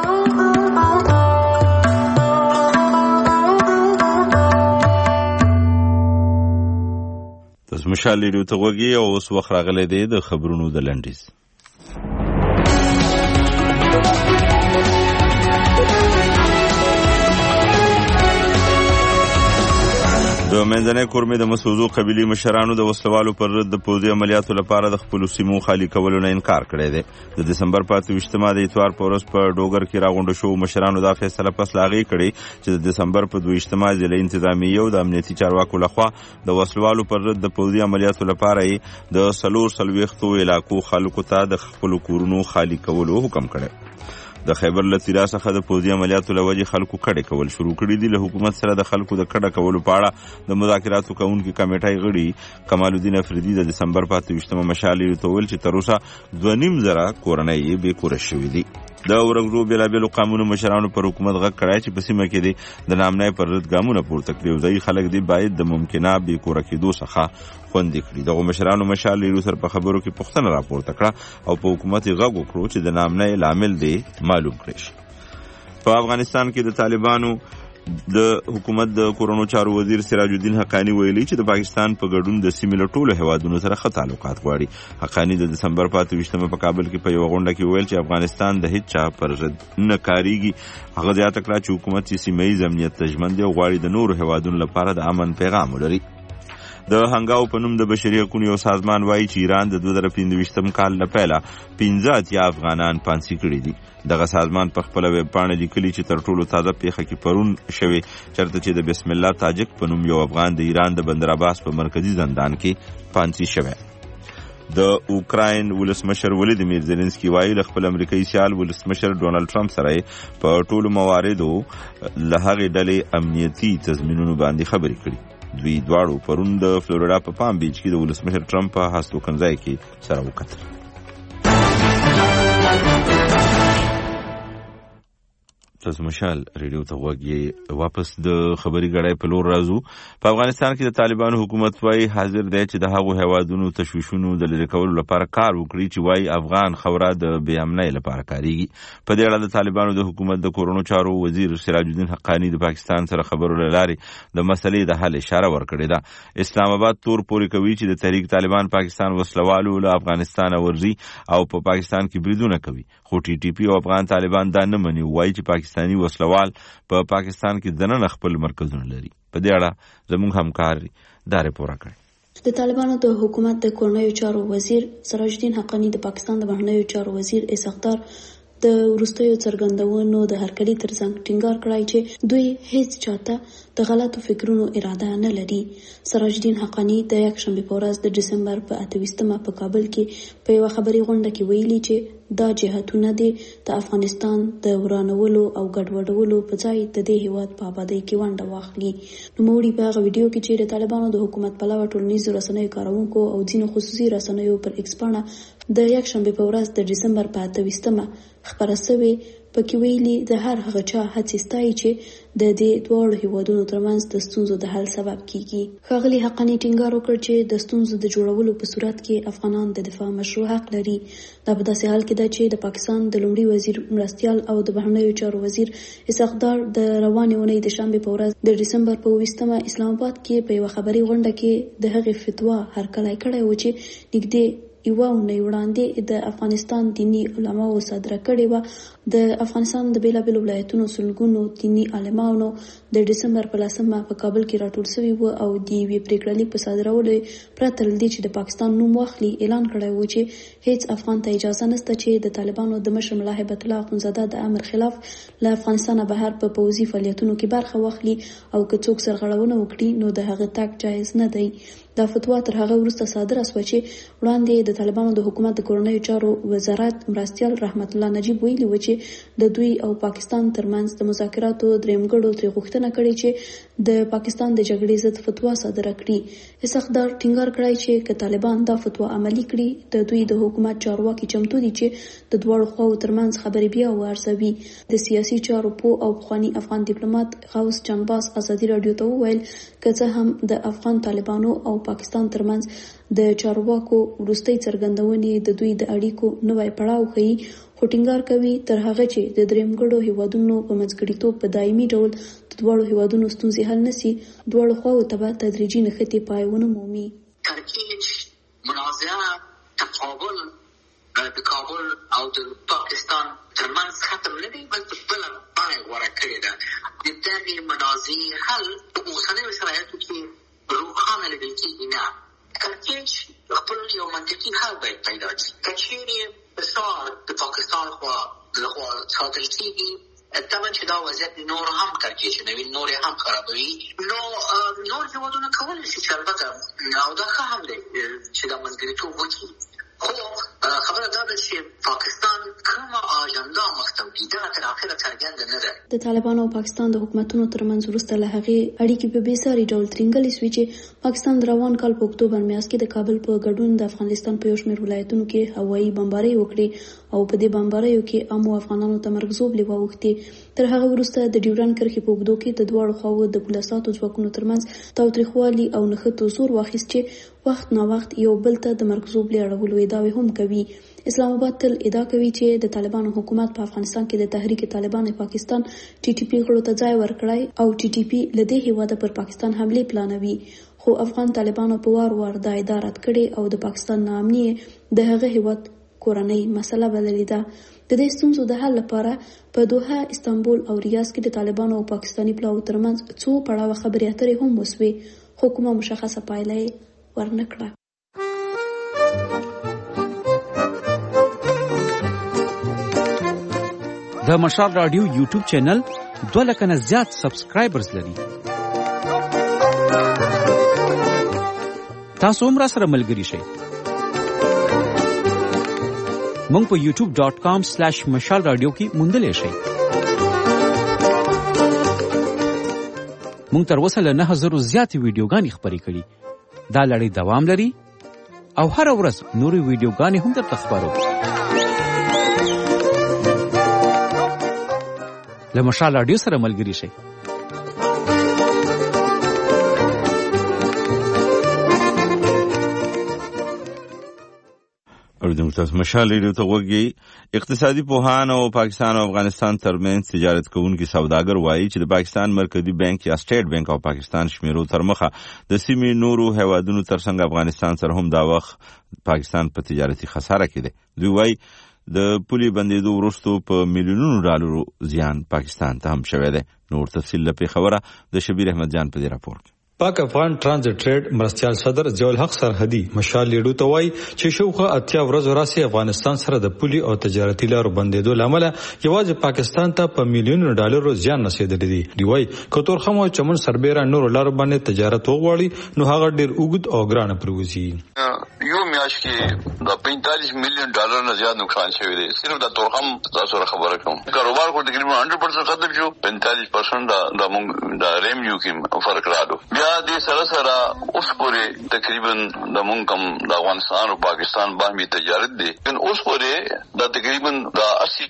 تاسو مشال ریډیو ته وګورئ او اوس وخت راغلی دی د خبرونو د لنډیز. د منځنۍ کورمې د مسعودو قبیلې مشرانو د وسلوالو پر ضد د پوځي عملیاتو لپاره د خپلو سیمو خالي کولو نه انکار کړی دی. د دسمبر په 28 د اتوار په ورځ په ډوګر کې راغونډ شوو مشرانو دا فیصله پس له هغې کړې چې د دسمبر په 22 ضلع انتظامیې او د امنیتي چارواکو لخوا د وسلوالو پر ضد د پوځي عملیاتو لپاره یې د 44 علاقو خلکو ته د خپلو کورونو خالي کولو حکم کړی. د خیبر له تیرا څخه د پوځي عملیاتو له وجې خلکو کډې کول شروع کړي دي. له حکومت سره د خلکو د کډه کولو په اړه د مذاکراتو کوونکي کمیټې غړي کمال الدین افریدي د دسمبر په 28 مشال ریډیو ته وویل چې تر اوسه 2.5 کورنۍ یې بې کوره شوي دي. د ورنګرو بېلابېلو قومونو مشرانو پر حکومت غږ کړی چې په سیمه کې دې د نامنۍ پر ضد ګامونه پورته کړي او ځایي خلک دې باید د ممکنه بې کوره کېدو څخه خوندي کړي. دغو مشرانو مشال ریډیو سره په خبرو کې پوښتنه راپورته کړه او په حکومت یې غږ وکړو چې د نامنۍ لامل دې معلوم کړی شي. په افغانستان کې د طالبانو د حکومت د کورونو چارو وزیر سراج الدین حقانی ویلي چې د پاکستان په ګډون د سیمې له ټولو هیوادونو سره ښه تعلقات غواړي. حقانی د دسمبر په 28 په کابل کې په یوه غونډه کې ویل چې افغانستان د هیڅ چا پر ضد نه کاریږي. هغه زیاته کړه چې حکومت یې سیمه ییز امنیت ته ژمن دی او غواړي د نورو هیوادونو لپاره د امن پیغام ولري. د هنګاو په نوم د بشري حقوقو یو سازمان وایي چې ایران د 2025 کال له پیله 15 افغانان پانسي کړي دي. دغه سازمان په خپله ویب پاڼه لیکلي چې تر ټولو تازه پیښه کې پرون شوې چېرته چې د بسم الله تاجک په نوم یو افغان د ایران د بندر عباس په مرکزي زندان کې پانسي شوی. د اوکراین ولسمشر ولیدمیر زيلنسکي وایي له خپل امریکایي سیال ولسمشر ډونالد ټرمپ سره په ټولو مواردو له هغې ډلې امنیتي تضمینونو باندې خبرې کړي. دوی دواړو پرون د فلوریډا په پام بیچ کې د ولسمشر ټرمپ په هستوګنځای کې سره وکتل. تاسو مشال ریډیو ته وګورئ. واپس د خبري غړای په لور راځو. په افغانستان کې د طالبانو حکومت وايي حاضر دی چې د هغو هیوادونو تشویشونو د لرې کولو لپاره کار وکړي چې وايي افغان خوره د بې امنۍ لپاره کاریږي. په دې اړه د طالبانو د حکومت د کورونو چارو وزیر سراج الدین حقانی د پاکستان سره خبرو له لارې د مسلې د حل اشاره ورکړې ده. اسلام آباد تور پورې کوي چې د تحریک طالبان پاکستان وسلوالو له افغانستان ورځي او په پاکستان کې بریدونه کوي. خو ټي ټي پی او افغان طالبان دا نه مني. وایي چې پاکستاني وسلوال په پاکستان کې دننه خپل مرکزونه لري. په دې اړه زموږ همکار دا راپور کړی. د طالبانو د حکومت د کورنیو چارو وزیر سراج الدین حقانی د پاکستان د بهرنیو چارو وزیر اسحاقدار د وروستیو څرګندونو د هرکلي ترڅنګ ټینګار کړی چې دوی هیڅ چاته د غلطو فکرونو اراده نه لري. سراج الدین حقانی د یکشنبې په ورځ د ډسمبر په 28 په کابل کې په یوه خبري غونډه کې ویلي چې دا جهتونه دي د افغانستان د ورانولو او ګډوډولو په ځای د دې هیواد په آبادۍ کې ونډه واخلي. نوموړي په هغه ویډیو کې چې د طالبانو د حکومت پلوه ټولنیزو رسنیو کاروونکو او ځینو خصوصي رسنیو پر ایکس پاڼه د یکشنبې په ورځ د ډسمبر په 28 خبره شوې پکې ویلي د هر هغه چا هڅې ستایي چې د دې دواړو هیوادونو ترمنځ د ستونزو د حل سبب کیږي. ښاغلي حقانی ټینګار وکړ چې د ستونزو د جوړولو په صورت کې افغانان د دفاع مشروع حق لري. دا په داسې حال کې ده چې د پاکستان د لومړي وزیر مرستیال او د بهرنیو چارو وزیر اسحاقدار د روانې اونۍ د شنبې په ورځ د ډسمبر په 20 اسلام آباد کې په یوه خبري غونډه کې د هغې فتوا هرکلی کړی و چې نږدې یو نه وړاندې د افغانستان دینی علماو صادره کړې و. د افغانستان د بیلابیلو ولایتونو سلګونو دینی عالمانو د دسمبر په 10مه په کابل کې راټول شوي و او د یوې پریکړې لیک په صادرولو پرته له دې چې د پاکستان نوم واخلي اعلان کړی و چې هیڅ افغان ته اجازه نشته چې د طالبانو د مشر ملا هیبت الله اخندزاده د امر خلاف له افغانستان بهر په پوځي فعالیتونو کې برخه واخلي او که څوک سرغړونه وکړي نو د هغه تګ جایز نه دی. دا فتوا تر هغه وروسته صادره شوه چې وړاندې د طالبانو د حکومت د کورنیو چارو وزارت مرستیال رحمت الله نجیب ویلي و چې د دوی او پاکستان ترمنځ د مذاکراتو دریمګړو ترې غوښتنه کړې چې د پاکستان د جګړې ضد فتوا صادره کړي. اسخدار ټینګار کړی چې که طالبان دا فتوا عملي کړي د دوی د حکومت چارواکي چمتو دي چې د دواړو خواو ترمنځ خبرې بیا وارزوي. د سیاسي چارو پوه او پخوانی افغان ډیپلوماټ غوث جنباز ازادي رادیو ته وویل که څه هم د افغان طالبانو او پاکستان ترمنځ د چارواکو وروستۍ څرګندونې د دوی د اړیکو نوی پړاو ښیي، خو ټینګار کوي تر هغه چې د درېمګړو هیوادونو په منځګړیتوب په دایمي ډول د دواړو هیوادونو ستونزې حل نشي، دواړو خواو ته به تدریجي نښتې پای ونه مومي. ترکیب منازعه تقابل د کابل او د پاکستان ترمنځ ختم نه دی، بلکې بله بڼه غوره کړې ده. د دغې منازعې حل په اوسنیو شرایطو کې روښانه لیدل کېږي نه. ترکیب خپل یو منطقي حل باید پیدا کړي. که چیرې بسار د پاکستان لخوا ساتل کېږي، طبعا چې دا وضعیت نور هم کړکېچنوي، نور هم خرابوي، نو نور هېوادونه کولی شي چې البته او دا ښه هم دی چې دا منځګړیتوب وکړي. خو خبره دا ده چې پاکستان کومه اجنډا مخته وړي، دغه تر اخره څرګنده نه ده. د طالبانو او پاکستان د حکومتونو ترمنځ وروسته له هغې اړیکې په بېساري ډول ترینګلې شوې چې پاکستان د روان کال په اکتوبر میاشت کې د کابل په ګډون د افغانستان په یو شمېر ولایتونو کې هوایي بمبارۍ وکړې او په دې بمباریو کې عامو افغانانو ته مرګ ژوبلې واوښتې. تر هغه وروسته د ډیورنډ کرښې په اوږدو کې د دواړو خواوو د پولیساتو ځواکونو ترمنځ تاوتریخوالي او نښتو زور واخیست چې وخت نا وخت یو بل ته د مرګ ژوبلې اړولو ادعاوې هم کوي. اسلام آباد تل ادعا کوي چې د طالبانو حکومت په افغانستان کې د تحریک طالبان پاکستان TTP غړو ته ځای ورکړی او TTP له دې هیواده پر پاکستان حملې پلانوي، خو افغان طالبانو په وار وار دا ادعا رد کړې او د پاکستان ناامني د هغه هیواد کورنۍ مسله بللې ده. د دې ستونزو د حل لپاره په دوحه، استانبول او ریاض کې د طالبانو او پاکستاني پلاوو ترمنځ څو پړاوه خبرې اترې هم وسوې، خو کومه مشخصه پایله یې ورنه کړه. د مشال رادیو یوټیوب چینل 2 لک نه زیات سبسکرایبرز لري. تاسو هم را سره ملګری شئ. مونږ په youtube.com/مشال رادیو کې موندلې شئ. مونږ تر اوسه له 9000 زیاتې ویډیوګانې خپرې کړي. دا لړۍ دوام لري او هر ورځ نورې ویډیوګانې هم درته خپرو. له مشال رادیو سره ملګری شئ. مشال رادیو ته وګورئ. اقتصادي پوهان او پاکستان او افغانستان ترمنځ تجارت کوونکي سوداګر وایي چې د پاکستان مرکزی بانک یا سټیټ بانک او پاکستان شمیرو تر مخه د سیمې نورو هیوادونو ترڅنګ افغانستان سره هم دا وخت پاکستان په تجارتي خساره کې دی. دوی وایي د پولي بندیدو وروسته په میلیونونو ډالرو زیان پاکستان ته هم شوی دی. نور تفصیل لپاره خبره د شبیر احمد جان په دې راپور کې. پاک افغان ټرانزیټ ټریډ مرستیال صدر ضیاء الحق سرحدي مشال لیډو ته وایي چې شوخه 80 ورځې راسي افغانستان سره د پولي او تجارتي لارو بندیدو لامل یوازې پاکستان ته په میلیونونو ډالرو زیان رسیدلی دی. دی وایي کتور خمو چمن سربېره نور لارو باندې تجارت وغواړي نو هغه ډیر اوږد او ګران پروزي. یو میاشت کې د 45 میلیون ډالر نه زیات نقصان شوی دی. صرف د تورخم تاسو سره خبره کوم کاروبار کو تقریبا 100% ختم شو. 45% د ریونیو کې فرق راغلو. بیا دې سره اوس پورې تقریبا د مونږ کم د افغانستان او پاکستان باندې تجارت دی، ان اوس پورې د تقریبا د 80%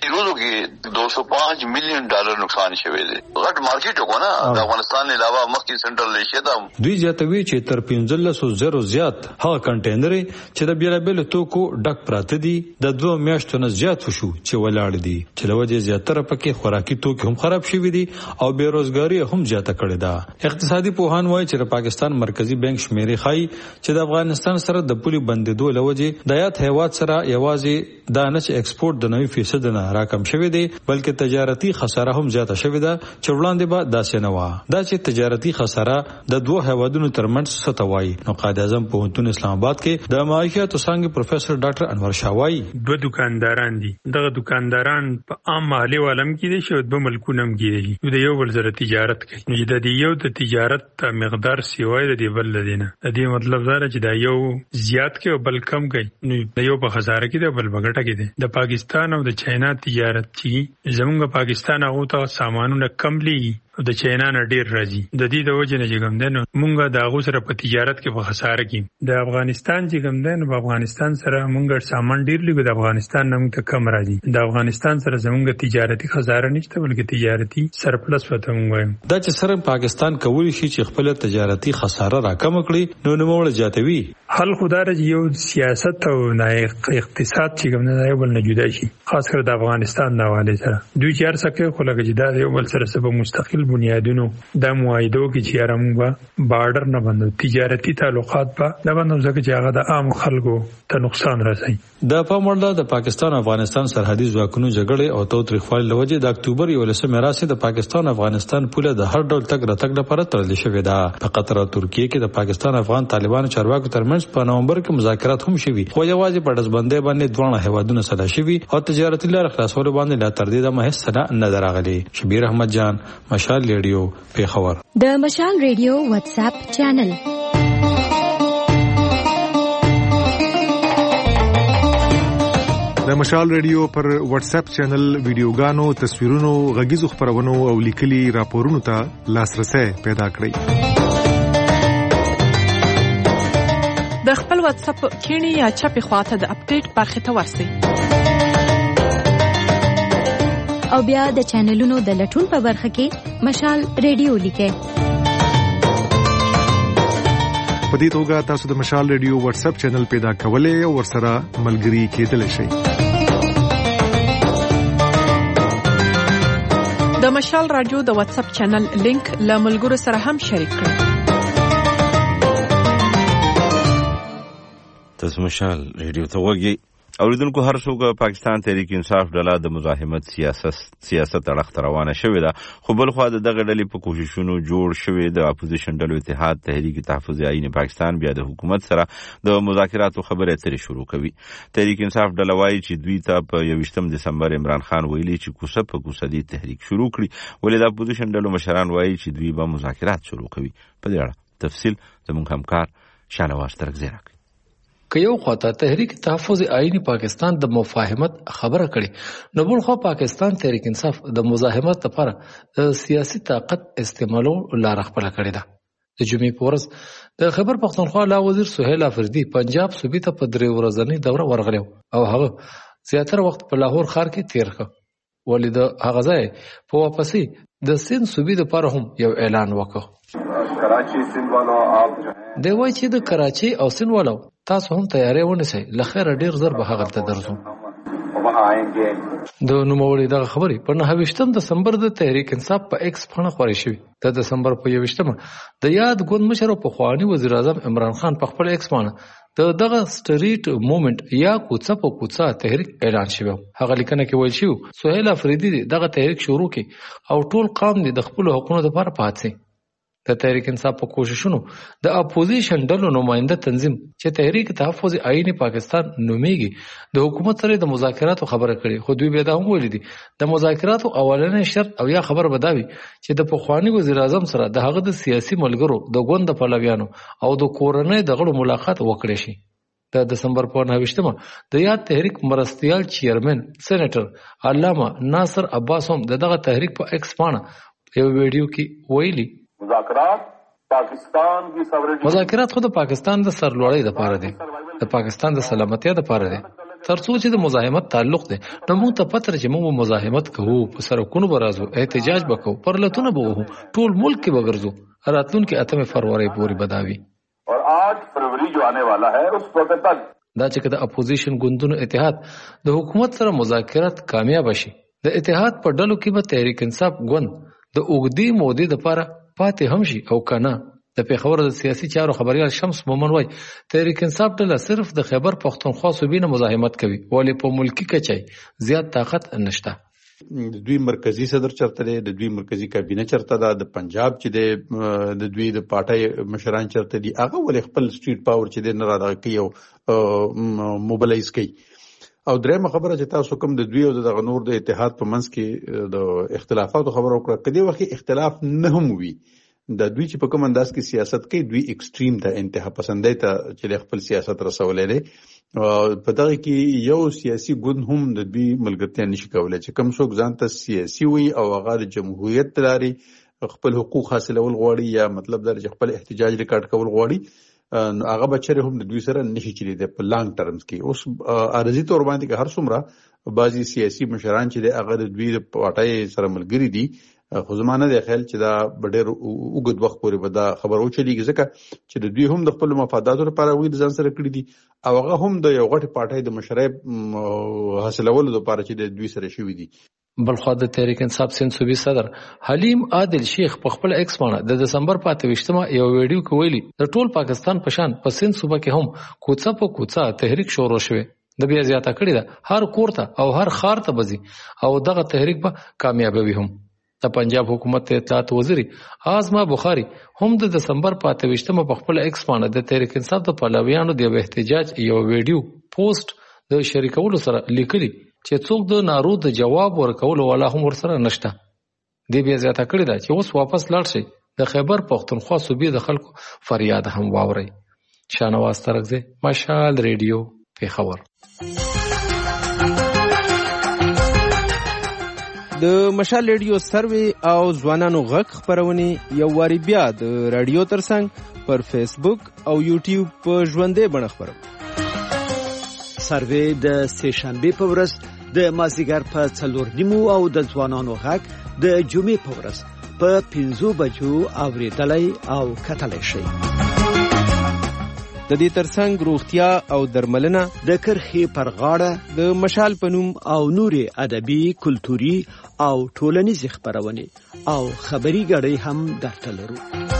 روزو کې $205 مليون نقصان شوی دی. غټ مارکیټ وکړه نه د افغانستان نه علاوه مخکې سنټرل ایشیا دا دوی زیاتوي چې تر 1500 زیات هغه کنټینر چې د بیلابیلو توکو ډک پراته دي د 2 میاشتو نه زیات وشو چې ولاړ دي چې لوجه زیاتره پکې خوراکي توکي هم خراب شوي دي او بیروزګاری هم زیاته کړې ده. اقتصادي پوهان وایي چې د پاکستان مرکزی بانک شمیرې ښایي چې د افغانستان سره د پولي بندیدو لوجه د یاد هیواد سره یوازې د نش ایکسپورټ د 9% نه راکم شوی دی بلکې تجارتي خساره هم زیاته شوې ده چې وړاندې به داسې نه و. دا چې تجارتي خساره د دوه هیوادونو ترمنځ څه ته وایي نو قائد اعظم پوهنتون اسلام آباد کې د معیشت څانګې پروفیسور ډاکټر انور شاه وایي دوه دکانداران دي. دغه دکانداران په عام مالي عالم کې دي چې دوه ملکونه هم کې دي د یو بل سره تجارت کوي. نو د دې یو د تجارت مقدار سیوای د دې بل لدینه د دې مطلب دا چې دا یو زیات کې او بل کم کوي نو د یو په خساره کې د بل بغټه کې دي. د پاکستان او د چاینا تجارت چې زمونږ پاکستان هغه ته سامانونه کم لي د چاینا نه ډیر راځي د دې د وجه نه چې کوم دنه مونږه د هغه سره په تجارت کې په خساره کې د افغانستان چې کوم دنه په افغانستان سره مونږه سامان ډیر لګو د افغانستان نه مونږ ته کم راځي. د افغانستان سره زمونږه تجارتي خساره نشته بلکې تجارتي سرپلس وته مونږ دا چې سره پاکستان کولی شي چې خپل تجارتي خساره راکم کړي نو نوموړ جاتوي حل خدای یو سیاست او نه اقتصاد چې کوم نه یو بل نه جدا شي خاص کر د افغانستان نه حواله سره دوی چار سکه خو لګي دا یو بل سره سبب مستقل بنیادونو د معاهدو کې چې رمغه بارډر نه بندو تجارتي تعلقات په د بندو ځکه چې هغه د عام خلکو ته نقصان رسوي. د پاموړه د پاکستان افغانستان سرحدي ځواکونو جګړې او توتریخوالي لوجه د اکتوبر 11 میراث د پاکستان افغانستان پوله د هر ډول تګ راتګ لپاره تړل شوې ده. په قطر او ترکیه کې د پاکستان افغان طالبان چارواکو ترمنځ په نومبر کې مذاکرات هم شوي خو یوازې په دزبندۍ باندې دوه هیوادونو سره شوي او تجارتي لار خلاصولو باندې لا تر دې د مهسنه نه دراغلي. شبیر احمد جان مشال ریډیو پیښور. د مشال ریډیو واتس اپ چینل د مشال ریډیو پر واتس اپ چینل ویډیوګانو تصویرونو غږیزو خبرونو او لیکلي راپورونو ته لاسرسي پیدا کړئ. د خپل واتس اپ کینی یا چپی خواته د اپډیټ برخه ته ورسئ او بیا د چینلونو د لټون په برخه کې مشال ریډیو لیکئ. په دې توګه تاسو د مشال ریډیو واتس اپ چینل پیدا کولای او ورسره ملګري کېدلی شئ. د مشال رادیو د واتس اپ چینل لینک له ملګرو سره هم شریک کړئ. تاسو مشال ریډیو ته وګورئ. اوریدونکو هر څوک پاکستان تحریک انصاف ډله د مزاحمت سیاست اړخ روانه شوې ده خو بل خو د دغه ډلې په کوششونو جوړ شوی د اپوزیشن ډلو اتحاد تحریک تحفظ آئین پاکستان بیا د حکومت سره د مذاکراتو خبرې اترې شروع کوي. تحریک انصاف ډله وایي چې دوی ته په 21 دسمبر عمران خان ویلي چې کوڅه په کوڅه دې تحریک شروع کړي ولې د اپوزیشن ډلو مشران وایي چې دوی به مذاکرات شروع کوي. په دې اړه تفصیل زموږ همکار شالواز ترکزی راکړي. که یو خواته تحریک تحفظ آئین پاکستان د مفاهمت خبره کړي نو بل خو پاکستان تحریک انصاف د مزاحمت لپاره د سیاسي طاقت استعمالو لار خپل کړی ده. د جمعې په ورځ د خیبر پختونخوا لا وزیر سهیل افریدي پنجاب صوبې ته په 3 ورځنۍ دوره ورغلی او هغه زیاتره وخت په لاهور ښار کې تیر کړ ولې د هغه ځای په واپسي د سند صوبې لپاره هم یو اعلان وکړ. دی وایي چې د کراچي او سند والو تاسو هم تیاری ونیسئ له خیره ډیر زر به هغه ته درځو. د نوموړي دغه خبرې په 29 دسمبر د تحریک انصاف په ایکس باندې خوري شوې. د دسمبر په 21 د یاد ګوند مشر او پخوانی وزیر اعظم عمران خان په خپل ایکس باندې دغه سټریټ موومېنټ یا کوڅه په کوڅه تحریک اعلان شوی. هغه لیکنه کې ویل شوی سهیل افریدي دغه تحریک شروع کړي او ټول قوم د خپل حقوقو لپاره پاتې. د تحریک انصاف په کوششونو د اپوزیشن ډلو نماینده تنظیم چې تحریک تحفظ آئین پاکستان نومیږي د حکومت سره د مذاکراتو خبره کړي خو دوی به دا هم ویلي دي د مذاکراتو اولنې شرط او یا خبر بداوي چې د پخوانی وزیر اعظم سره د هغه د سیاسي ملګرو د ګوند پلویانو او د کورنۍ د غړو ملاقات وکړي شي. د دسمبر په 29 د یاد تحریک مرستیال چیرمن سېنیټر علامه ناصر عباس هم دغه تحریک په ایکس باندې یو ویډیو کې ویلي مذاکرات خو د پاکستان د سرلوړۍ لپاره دي د پاکستان د سلامتیا لپاره دي ترڅو چې د مزاحمت تعلق دی نو موږ ته پته چې موږ مزاحمت کوو په سرکونو به راځو احتجاج به کوو پرلتونه به وهو ټول ملک کې به ګرځو راتلونکي 8 فروری پورې بداوي اور 8 فروری جو آنے والا ہے اس وقت تک دا چې د اپوزیشن ګوندونو اتحاد د حکومت سره مذاکرات کامیاب شي د اتحاد په ډلو کې به تحریک انصاف ګوند د اوږدې مودې لپاره پاتې هم شي او کنه د پیښور د سیاسي چارو خبريال شمس مومن وای تحریک انصاف ډله صرف د خیبر پختونخوا صوبې نه مزاحمت کوي ولې په ملکی کچای زیات طاقت نشته د دوی مرکزی صدر چرته دی د دوی مرکزی کابینه چرته ده د پنجاب چې د دوی د پارټای مشران چرته دي هغه ولې خپل سټریټ پاور چې د نه راځي کوي او موبلایز کوي او درېمه خبره چې تاسو کوم د دوی او د نور د اتحاد په منځ کې د اختلافاتو خبره وکړه کدی وخت اختلاف نه هم وي د دوی چې په کوم انداز کې سیاست کوي دوی ایکستریم ته انتها پسندۍ ته چې خپل سیاست رسولې دي په دغه کې یو سیاسي ګوند هم د دوی ملګرتیا نشي کولای چې کوم څوک ځان ته سیاسي وي او هغه د جمهوریت لري خپل حقوق حاصلول غواړي یا مطلب دا چې خپل احتجاج ریکارډ کول غواړي هغه بچره هم د دوی سره نشي چلی د په لانګ ټرمز کې اوس ارزي تور باندې که هر څومره بعضي سیاسي مشران چې هغه د دوی د پټای سره ملګری دي خو زمانه د خیال چې دا ډېر اوږد وخت پورې به دا خبرو چلیږي ځکه چې د دوی هم د خپل مفاداتو لپاره وی ځان سره کړی دي او هغه هم د یو غټ پارټای د مشرۍ حاصلولو لپاره چې د دوی سره شوی دي بلخوا د تحریک انصاف سند صوبې صدر حلیم عادل شیخ په خپل ایکس باندې د دسمبر په 28مه یو ویډیو کې ویلي د ټول پاکستان په شان په سند صوبه کې هم کوڅه په کوڅه تحریک شروع شوه د بیا زیاته کړی ده هر کور ته او هر خار ته بزي او دغه تحریک به کامیابوي هم د پنجاب حکومت اطلاعات وزیر اعظم بخاری هم د دسمبر په 28مه په خپل ایکس باندې د تحریک انصاف د پلویانو د احتجاج یو ویډیو پوسټ د شریکولو سره لیکلي چې څوک د نارو د جواب ورکولو ولا هم ورسره نشته دی بیا زیاته کړی دا چې اوس واپس لاړ شي د خیبر پختونخوا صوبې د خلکو فریاد هم واوري شانواز ترغزه مشال ریډیو پیښور د مشال ریډیو سروي او ځوانانو غږ خبرونه یو واری بیا د رادیو ترڅنګ پر فیسبوک او یوټیوب په ژوندې بڼه خبرو سروي د سهشنبه په ورځ د مازیګر په 4:30 او د ځوانانو غږ د جمعې په ورځ په 5 بجو اوریدلای او کتلای شي د دې ترڅنګ روغتیا او درملنه د کرخي پر غاړه د مشال پنوم او نوري ادبي کلتوري او ټولنیز خبرونه او خبري غړي هم درته لرو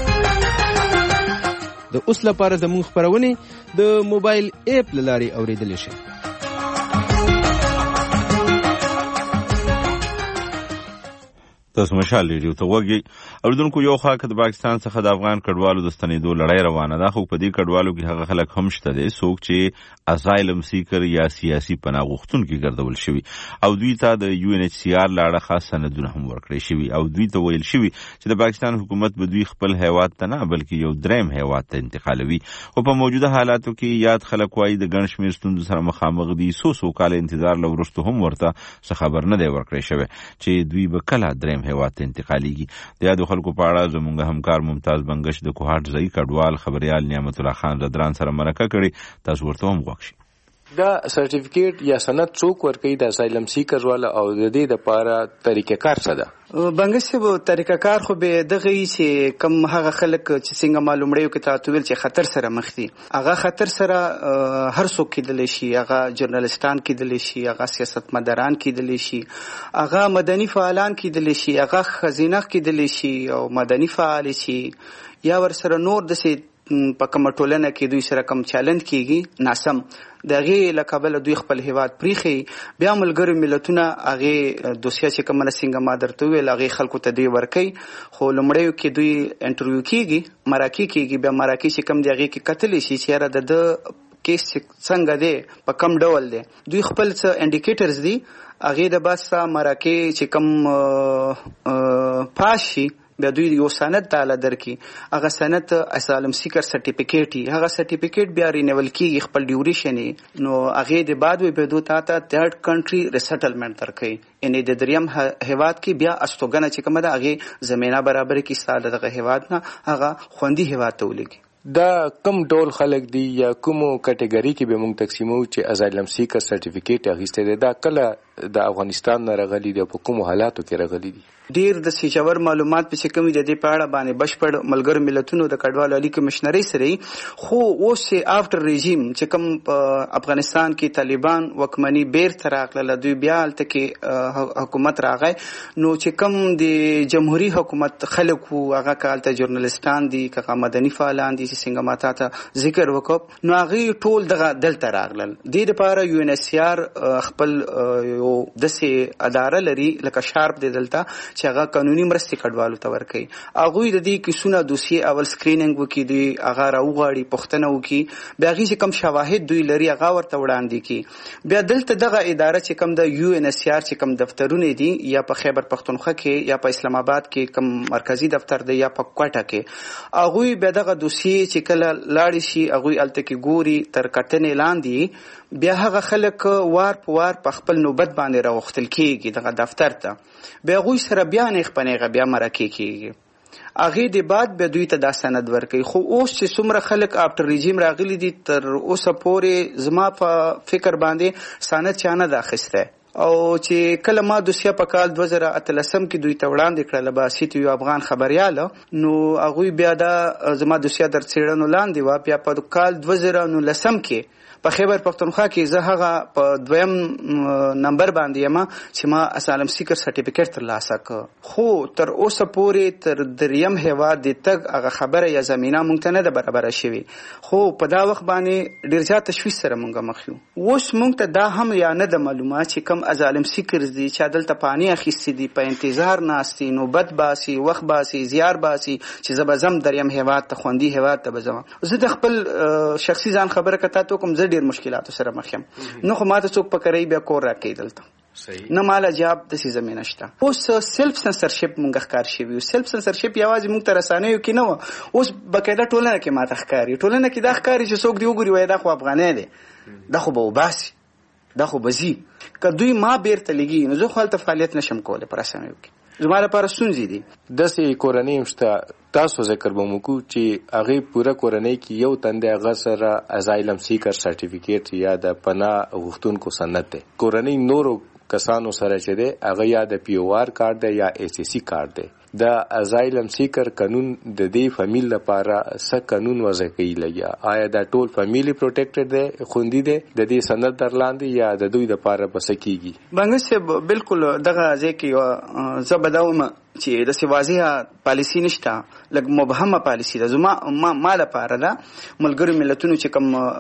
د اوس لپاره زموږ خبرونه د موبایل اپ لاري اوریدل شي تاسو مشال ریډیو ته وګورئ اوردونکو یو خاک د پاکستان څخه د افغان کډوالو د ستنېدو لړۍ روانه ده خو په دې کډوالو کې هغه خلک هم شته دي څوک چې اسایلم سیکر یا سیاسي پناه غوښتونکي ګرځول شوي او دوی ته د یو ان ایچ سی آر لاړه خاص سندونه هم ورکړي شوي او دوی ته ویل شوي چې د پاکستان حکومت به دوی خپل هیواد ته نه بلکې یو دریم هیواد ته انتقالوي او په موجوده حالاتو کې یاد خلک وايي د ګڼ شمېر ستونزو سره مخامخ دي څو کال انتظار لورستو هم ورته څه خبر نه دی ورکړی شوی چې دوی به کله دریم هیواد ته انتقالیږي د یادو خلکو په اړه زموږ همکار ممتاز بنگش د کوهاټ ځای کډوال خبريال نعمت الله خان رضران سره مرکه کړي تاسو ورته هم وښیئ دا سرټیفیکیټ یا سند څوک ورکوي د اسایلم سیکر والا او د دې لپاره طریقه کار څه ده بنګسه طریقه کار خو به دغه چې کم هغه خلک چې څنګه معلومړیو کې تاسو ویل چې خطر سره مخ دي هغه خطر سره هر څوک کېدل شي هغه جرنالستان کېدل شي هغه سیاستمداران کېدل شي هغه مدني فعالان کېدل شي هغه خزینه کېدل شي او مدني فعال شي یا ورسره نور د سي په کومه ټولنه کې دوی سره کم چیلنج کیږي ناسم دغه لکابل دوی خپل هیواد پریخي بیا ملګری ملتونه هغه دوسیه چې کومه څنګه ما درته ویل هغه خلکو ته دی ورکي خو لمړیو کې دوی انټرویو کیږي مراکي کیږي بیا مراکي چې کم دیږي کې قتل شي چې را د کیس څنګه دی په کم ډول دی دوی خپل څه انډیکیټرز دي هغه د باسا مراکي چې کم پاشي بیا دوی یو سند تعالی درکې هغه سند اسالم سیکر سرټیفیکیټ هغه سرټیفیکیټ بیا رینیول کیږي خپل ډیوریشن نو هغه د بعد وی به دوی ته تھرد کنټری ریسټلمنٹ درکې ان د دریم هیواد کې بیا استوګنه چې کومه ده هغه زمينه برابر کې ساده دغه هیواد نه هغه خوندي هیواد ته ولګي دا کم ډول خلک دي یا کومو کټګوري کې به موږ تقسیمو چې ازایلم سیکر سرټیفیکیټ اخیسته دي؟ دا کله د افغانستان نه راغلي دي په کومو حالاتو کې راغلي دي؟ ډیر د سیجاور معلومات په کومې د دې په اړه باندې بشپړ ملګر ملتونو د کډوالو عالی کمشنري سره خو اوس افټر رژیم چې کوم په افغانستان کې طالبان وکمنی بیر تر راغله دوی بیا الته کې حکومت راغی نو چې کوم د جمهوریت حکومت خلکو هغه کالته ژورنالیستان دي که مدني فعالان دي چې څنګه ماته ته ذکر وکړ نو هغه ټول دغه دلته راغلل د لپاره یو ان ایس سی آر خپل یو دسه اداره لري لکه شارپ د دلته چې هغه قانوني مرستې کډوالو ته ورکوي هغوی د دې کیسونه دوسیه اول سکرینینګ وکړي دوی هغه راوغواړي پوښتنه وکړي بیا هغې چې کوم شواهد دوی لري هغه ورته وړاندې کړي بیا دلته دغه اداره چې کوم د یو ان ایس سی آر چې کوم دفترونه دي یا په خیبر پښتونخوا کې یا په اسلام آباد کې کوم مرکزی دفتر دی یا په کوټه کې هغوی بیا دغه دوسیه چې کله لاړې شي هغوی هلته کې ګوري تر کتنې لاندې بیا هغه خلک وار په وار په خپل نوبت باندې راوختل کېږي دغه دفتر ته بیا هغوی سره بیا نیغ په نیغه بیا مرکې کېږي هغې د بعد بیا دوی ته دا سند ورکوي خو اوس چې څومره خلک افټر رژیم راغلي دي تر اوسه پورې زما په فکر باندې سند چا نه ده اخیستی او چې کله ما دوسیه په کال 2013 کې دوی ته وړاندې کړله باسیت یو افغان خبریاله نو هغوی بیا دا زما دوسیه در څېړنو لاندې وه بیا په کال 2019 کې په خیبر پښتونخوا کې زه هغه په دویم نمبر باندې یم چې ما اسالم سیکر سرټیفیکیټ ترلاسه کړ خو تر اوسه پورې تر دریم هیواد د تګ هغه خبره یا زمینه مونږ ته نه ده برابره شوې خو په دا وخت باندې ډېر زیات تشویش سره مونږ مخ یو اوس مونږ ته دا هم یا نه ده معلومه چې کم اسالم سیکرز دي چې دلته پانی اخیستي دي په انتظار ناستي نوبت باسي وخت باسي زیار باسي چې زه به ځم دریم هیواد ته خوندي هیواد ته به ځم زه د خپل شخصي ځان خبره کته ته کوم ډیر مشکلاتو سره مخ یم نو خو ماته څوک پکړی بیا کور راکې دلته نه مال جواب د سي زمينه شته اوس سلف سنسرشپ مونږ ښکار شوی سلف سنسرشپ یوازې مونږ ته رسانیو کې نه و اوس بقاعده ټولنه کې ماته ښکاری ټولنه کې دا ښکاری چې څوک دی وګوري وای دا خو افغاني دی دا خو به وباسي دا خو بزي که دوی ما بیرته لګي نو زه خو هلته فعالیت نشم کولی په رسنیو کې زما لپاره ستونزې دي داسې کورنۍ هم شته تاسو ذکر به مو کوو چې هغې پوره کورنۍ کې یو تن دی هغه سره ازایلم سیکر سرټیفیکیټ یا د پناه غوښتونکو سند دی کورنۍ نورو کسانو سره چې دی هغه یا د پی او آر کارت دی یا ایس ای سی کارت دی د ازایلم سیکر قانون د دې فامیل لپاره څه قانون وضع کوي لګیا آیا دا ټول فامیلی پروټیکټډ دی خوندي دی د دې سند در لاندې یا د دوی لپاره به څه کیږي بنګ صاحب بالکل دغه ځای کې زه به دا وایم چې داسې واضحه پالیسي نشته لږ مبهمه پالیسي ده زما ما لپاره ده ملګرو ملتونو چې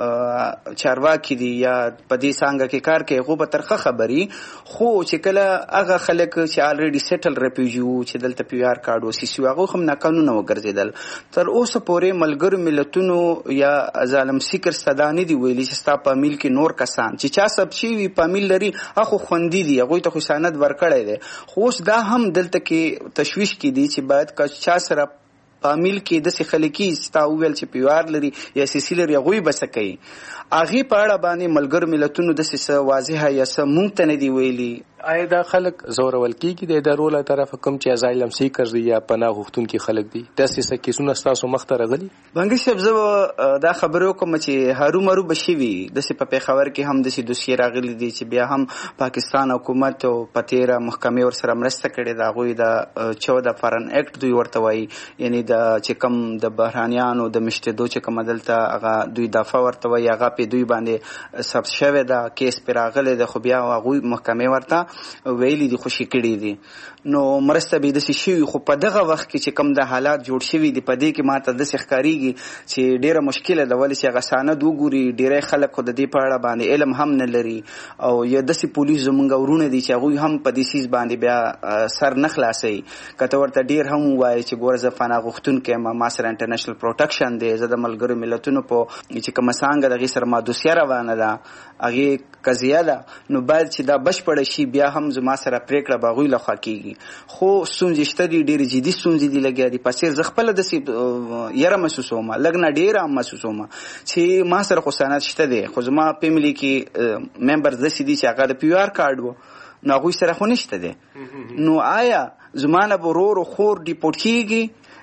کوم چارواکي دي یا په دې څانګه کې کار کوي هغو به ترخه خبري خو چې کله هغه خلک چې الریډي سیټل ریفیوجي وو چې دلته پی آر کارډ وسیسي هغه هم ناقانونه وګرځېدل تر اوسه پورې ملګرو ملتونو یا ظالم سیکر صدا نه دي ویلي چې ستا په میل کې نور کسان چې چا سب شي وي په میل لري هغه خوندي دي هغوی ته خو سند ورکړی دی خو اوس دا هم دلته کې تشویش کی دي چې باید که چا سره فامیل کې داسې خلکي ستا وویل چې پیوار لري یا سیسی لري هغوی به څه کوي هغې په اړه باندې ملګرو ملتونو داسې څه واضحه یا څه مونږ ته نه دي ویلي آیا دا خلک زورول کېږي د ادارو له طرفه کوم چې ازایلم سیکر دي یا پناه غوښتونکي خلک دي داسې څه کیسونه ستاسو مخ ته راغلي بنګي صاحب زه دا خبرې وکړم چې هرومرو به شوي داسې په پېښور کې هم داسې دوسیې راغلي دي چې بیا هم پاکستان حکومت او په تېره محکمې ورسره مرسته کړې ده هغوی د 14 فارن اکټ دوی ورته وایي یعنی د چې کوم د بهرانیانو د مشتدو چې کومه دلته هغه دوی دفعه ورته وایي هغه پې دوی باندې ثبت شوی ده کیس پې راغلی ده خو بیا هغوی محکمې ورته ویلي دي خوشي کړي دي نو مرسته به داسې شوي خو په دغه وخت کې چې کوم د حالات جوړ شوي دي په دې کې ماته داسې ښکارېږي چې ډېره مشکله ده ولې چې هغه سند وګوري ډېری خلک خو د دې په اړه باندې علم هم نه لري او یا داسې پولیس زموږ ورونه دي چې هغوی هم په دې څیز باندې بیا سر نه خلاصوي که ته ورته ډېر هم ووایې چې ګوره زه پناه غوښتونکی یم ما سره انټرنیشنل پروټکشن دی زه د ملګرو ملتونو په چې کومه څانګه د هغې سره ما دوسیه روانه ده هغې قضیه ده نو باید چې دا بشپړه شي بیا هم زما سره پرېکړه به هغوی لخوا کېږي خو ستونزې شته دي ډېرې جدي ستونزې دي لګیا دي په څېر زه خپله داسې یره محسوسوم لږ نه ډېره هم محسوسوم چې ما سره خو سند شته دی خو زما فیملي کې ممبرز داسې دي چې هغه د پی آر کارډ و نو هغوی سره خو نشته دی نو آیا زما نه به ورور و خور ډیپورټ کېږي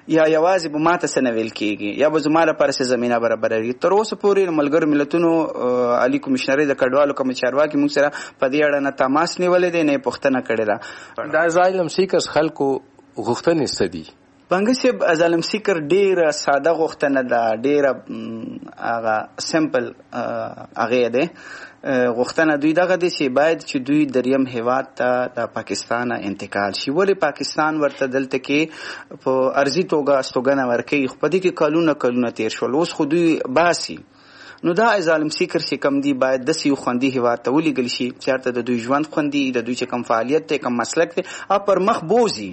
یا یوازې به ماته څه نه ویل کېږي یا به زما لپاره څه زمینه برابروي. تر اوسه پورې ملګرو ملتونو عالي کمیشنرۍ د کډوالو کوم چارواکي موږ سره په دې اړه نه تماس نیولې دی نه یې پوښتنه کړې ده. د اسایلم سیکرز خلکو غوښتنې څه دي؟ بنګ صاحب اسایلم سیکر ډېره ساده غوښتنه ده، ډېره هغه سمپل هغې دی. غوښتنه دوی دغه دی چې باید چې دوی دریم هیواد ته د پاکستان انتقال شي. ولې پاکستان ورته دلته کې په ارضي توګه استوګنه ورکوي، خو په دې کې کلونه تیر شول، اوس خو دوی باسي. نو دا اسایلم سیکر چې کم دی باید داسې یو خوندي هیواد ته ولیږل شي چې هلته د دوی ژوند خوندي، د دوی چې کم فعالیت دی، کم مسلک دی، پر مخ بوځي.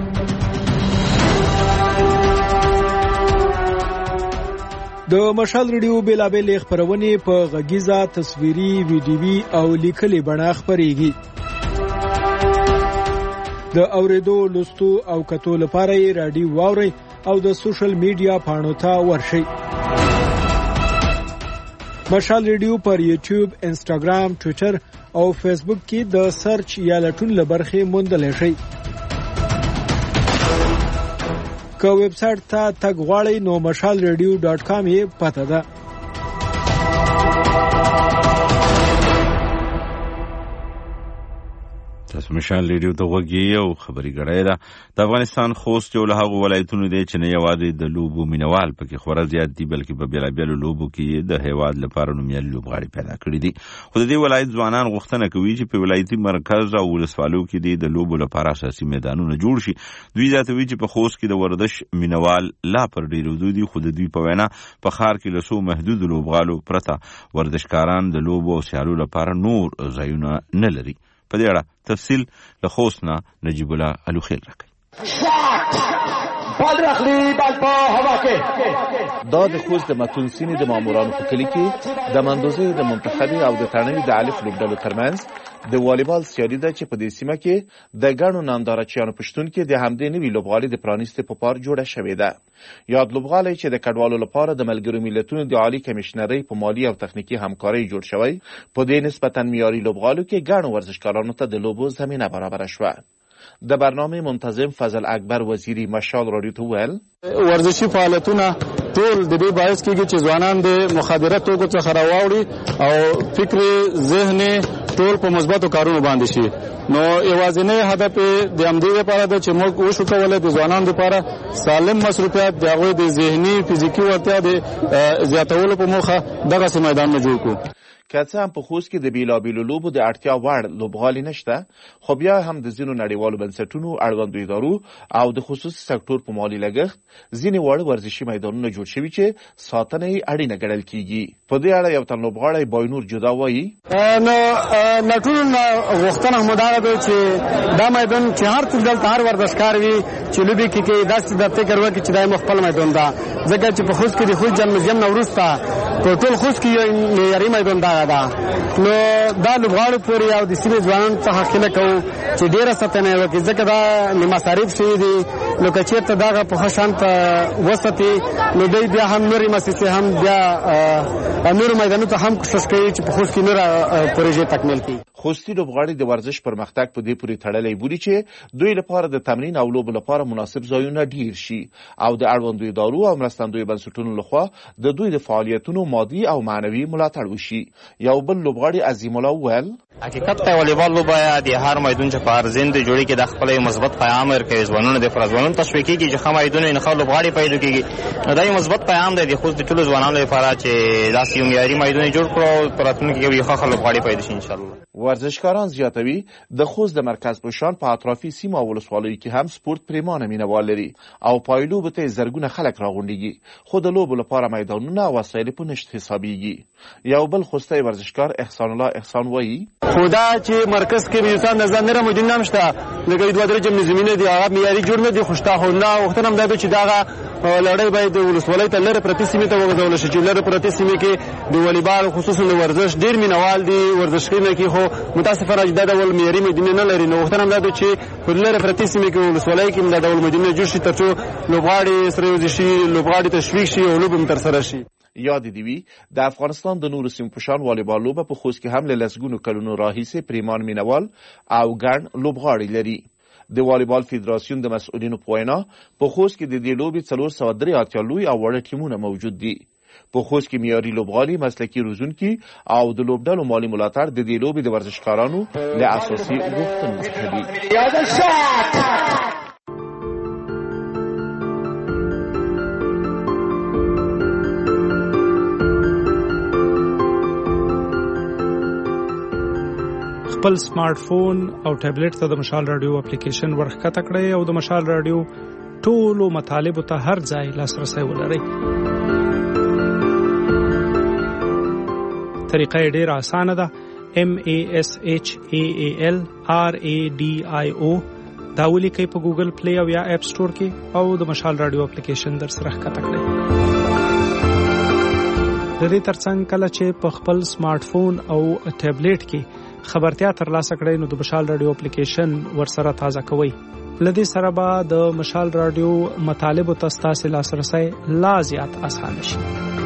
د مشال ریډیو بیلابېلې خپرونې په غږیزه، تصویري، ویډیوي او لیکلي بڼه خپرېږي. د اورېدو، لوستو او کتو لپاره یې راډیو واورئ او د سوشل میډیا پاڼو ته ورشئ. مشال ریډیو پر یوټیوب، انسټاګرام، ټویټر او فیسبوک کې د سرچ یا لټون له برخې موندلی شئ. که ویب سایټ ته تګ غواړئ نو mashalradio.com یې پته ده. تاسو مشال ریډیو ته غوږی او خبري غړای دا. د افغانستان خوست یو له هغو ولایتونو دی چې نه یوازې د لوبو مینوال پکې خورا زیات دي بلکې په بیلابیلو لوبو کې د هیواد لپاره نومیالي لوبغاړي پیدا کړي دي. خو د دې ولایت ځوانان غوښتنه کوي چې په ولایتي مرکز او ولسوالو کې د لوبو لپاره اساسي میدانونه جوړ شي. دوی زیاتوي چې په خوست کې د ورزش مینوال لا پر ډیرو دي، خو د دوی په وینا په ښار کې له څو محدود لوبغاړو پرته ورزشکاران د لوبو او سیالو لپاره نور ځایونه نه لري. په دې اړه تفصیل له خوست نه نجیب الله الوخیل راکوي. دا د خوست د متون سیمې د مامورانو په کلي کې د مندوزۍ د منتخبي او د تڼۍ د الف لوبډلو ترمنځ د والیبال سیالي ده چې په دې سیمه کې د ګڼو نندارچیانو په شتون کې د همدې نوي لوبغالي د پرانیستې په پار جوړه شوې ده. یاد لوبغالی چې د کډوالو لپاره د ملګرو ملتونو د عالی کمیشنرۍ په مالی او تخنیکي همکارۍ جوړ شوی، په دې نسبتا معیاري لوبغالو کې ګڼو ورزشکارانو ته د لوبو زمینه برابره شوه. د برنامه منتظم فضل اکبر وزیری مشال رادیو ته ویل ورزشي فعالیتونه ټول د دې باعث کېږي چې ځوانان د مخدره توکو څخه راواوړي او فکري ذهني ټول په مثبتو کارونو باندې شي. نو یوازینی هدف د همدې لپاره ده چې موږ وشو کولی د ځوانانو لپاره سالم مصروفیت د هغوی د ذهني فزیکي وړتیا د زیاتولو په موخه دغسې میدانونه جوړ کړو. که څه هم په خوست کې د بیلابیلو لوبو د اړتیا وړ لوبغالي نشته، خو بیا هم د ځینو نړیوالو بنسټونو، اړوندو ادارو او د خصوصي سکتور په مالي لګښت ځینې واړه ورزشي میدانونه جوړ شوي چې ساتنه یې اړینه ګڼل کېږي. په دې اړه یو تن لوبغاړی باینور جدا وایي نو له ټولو نه غوښتنه همدا ده چې دا میدان چې هر څوک دلته هر ورزشکار وي چې لوبې کې کوي داسې د فکر وکړي چې دا یې خپل میدان ده، ځکه چې په خوست کې د خوست جنمزیم نه وروسته په ټول خوست کې یو معیاري میدان ده. نو دا لوبغاړو پورې او د سیمې ځوانانو څخه هیله کوو چې ډېره ساتنه یې وکړي، ځکه دا مصارف شوي دي. نو که چېرته دغه په ښه شان وساتي نو دوی بیا هم نورې مؤسسې هم بیا نورو میدانونو ته هم کوشش کوي چې په خوست کې نوره پروژې تکمیل کړي. خوستي لوبغاړي د ورزش پرمختګ په دې پورې تړلی بولي چې دوی لپاره د تمرین او لوبو لپاره مناسب ځایونه ډیر شي او د اړوندو ادارو او مرستندویو بنسټونو لخوا د دوی د فعالیتونو مادي او معنوي ملاتړ وشي. یو بل لوبغاړي عظیم الله ویل حقیقت ته والیبال لوبه د هر میدان چې په ارزین د جوړی کې د خپل مثبت پیغام ورکوي. ځوانانو د ځوانانو تشویق کیږي چې ښه میدانونه نه خلک لوبغاړي پیدا کیږي. دا یو مثبت پیغام دی د خوست د ټولو ځوانانو لپاره چې داسې یو معیاري میدان جوړ کړو په راتلونکي کې یو ښه لوبغاړي پیدا شي ان شاء الله. ورزشکاران زیاتوي د خوست د مرکز په شان په اطرافي سیمه او ولسوالیو کې هم سپورت پریمانه مینوال لري او پایلوبو ته زرګونه خلک راغونډيږي، خو د لوبو لپاره میدانونه او وسایل په نشت حسابيږي. یو بل خوستی ورزشکار احسان الله احسان وایي خدا چې مرکز کې انسان د ځان نه مدین نشته، لکه دوه درجه زمینه دی هغه معیاري جوړ نه دی، خوشته خو نه وختونه هم دا چې داغه لړۍ باید د ولسوالۍ ته لره پرتی سیمه ته وغځول شي چې لره پرتی سیمه کې د والیبال خصوصا د ورزش ډیر مینوال دي ورزشکینه کې، خو متاسفانه دا ډول معیاري مدینه نه لري. نو وختونه هم دا چې په لره پرتی سیمه کې ولسوالۍ کې دا ډول مدینه جوړ شي ترڅو لوبغاړي سره یو شي، لوبغاړي تشویق شي او لوبم تر سره شي. یاد دی وی د افغانستان د نورو سیمو په شان والیبال لوبه په خوست کې هم له لسګونو کلونو راهیسې پریمان مینوال او ګڼ لوبغاړي لري. د والیبال فدراسیون د مسؤلینو په وینا په خوست کې د دې لوبې 483 لوی او وړ ټیمونه موجود دي. په خوست کې معیاري لوبغالي، مسلکي روزونکي او د لوبډلو مالي ملاتړ د دې لوبې د ورزشکارانو له اساسي غوښتنو څخه دي. خپل سمارټ فون او ټابلیټ ته د مشال رادیو اپلیکیشن ورښکته کړئ او د مشال رادیو ټولو مطالبو ته هر ځای لاسرسی ولرئ. طریقه یې ډېره اسانه ده. MASHAALRADIO دا ولیکئ په ګوګل پلی او یا اپ سټور کې او د مشال رادیو اپلیکیشن در سره ښکته کړئ. د دې ترڅنګ کله چې په خپل سمارټ فون او ټابلیټ کې خبرتیا ترلاسه کړئ نو د مشال رادیو اپلیکیشن ورسره تازه کوئ. لدې سره به د مشال رادیو مطالبو ته ستاسو لاسرسی لا زیات اسانه شي.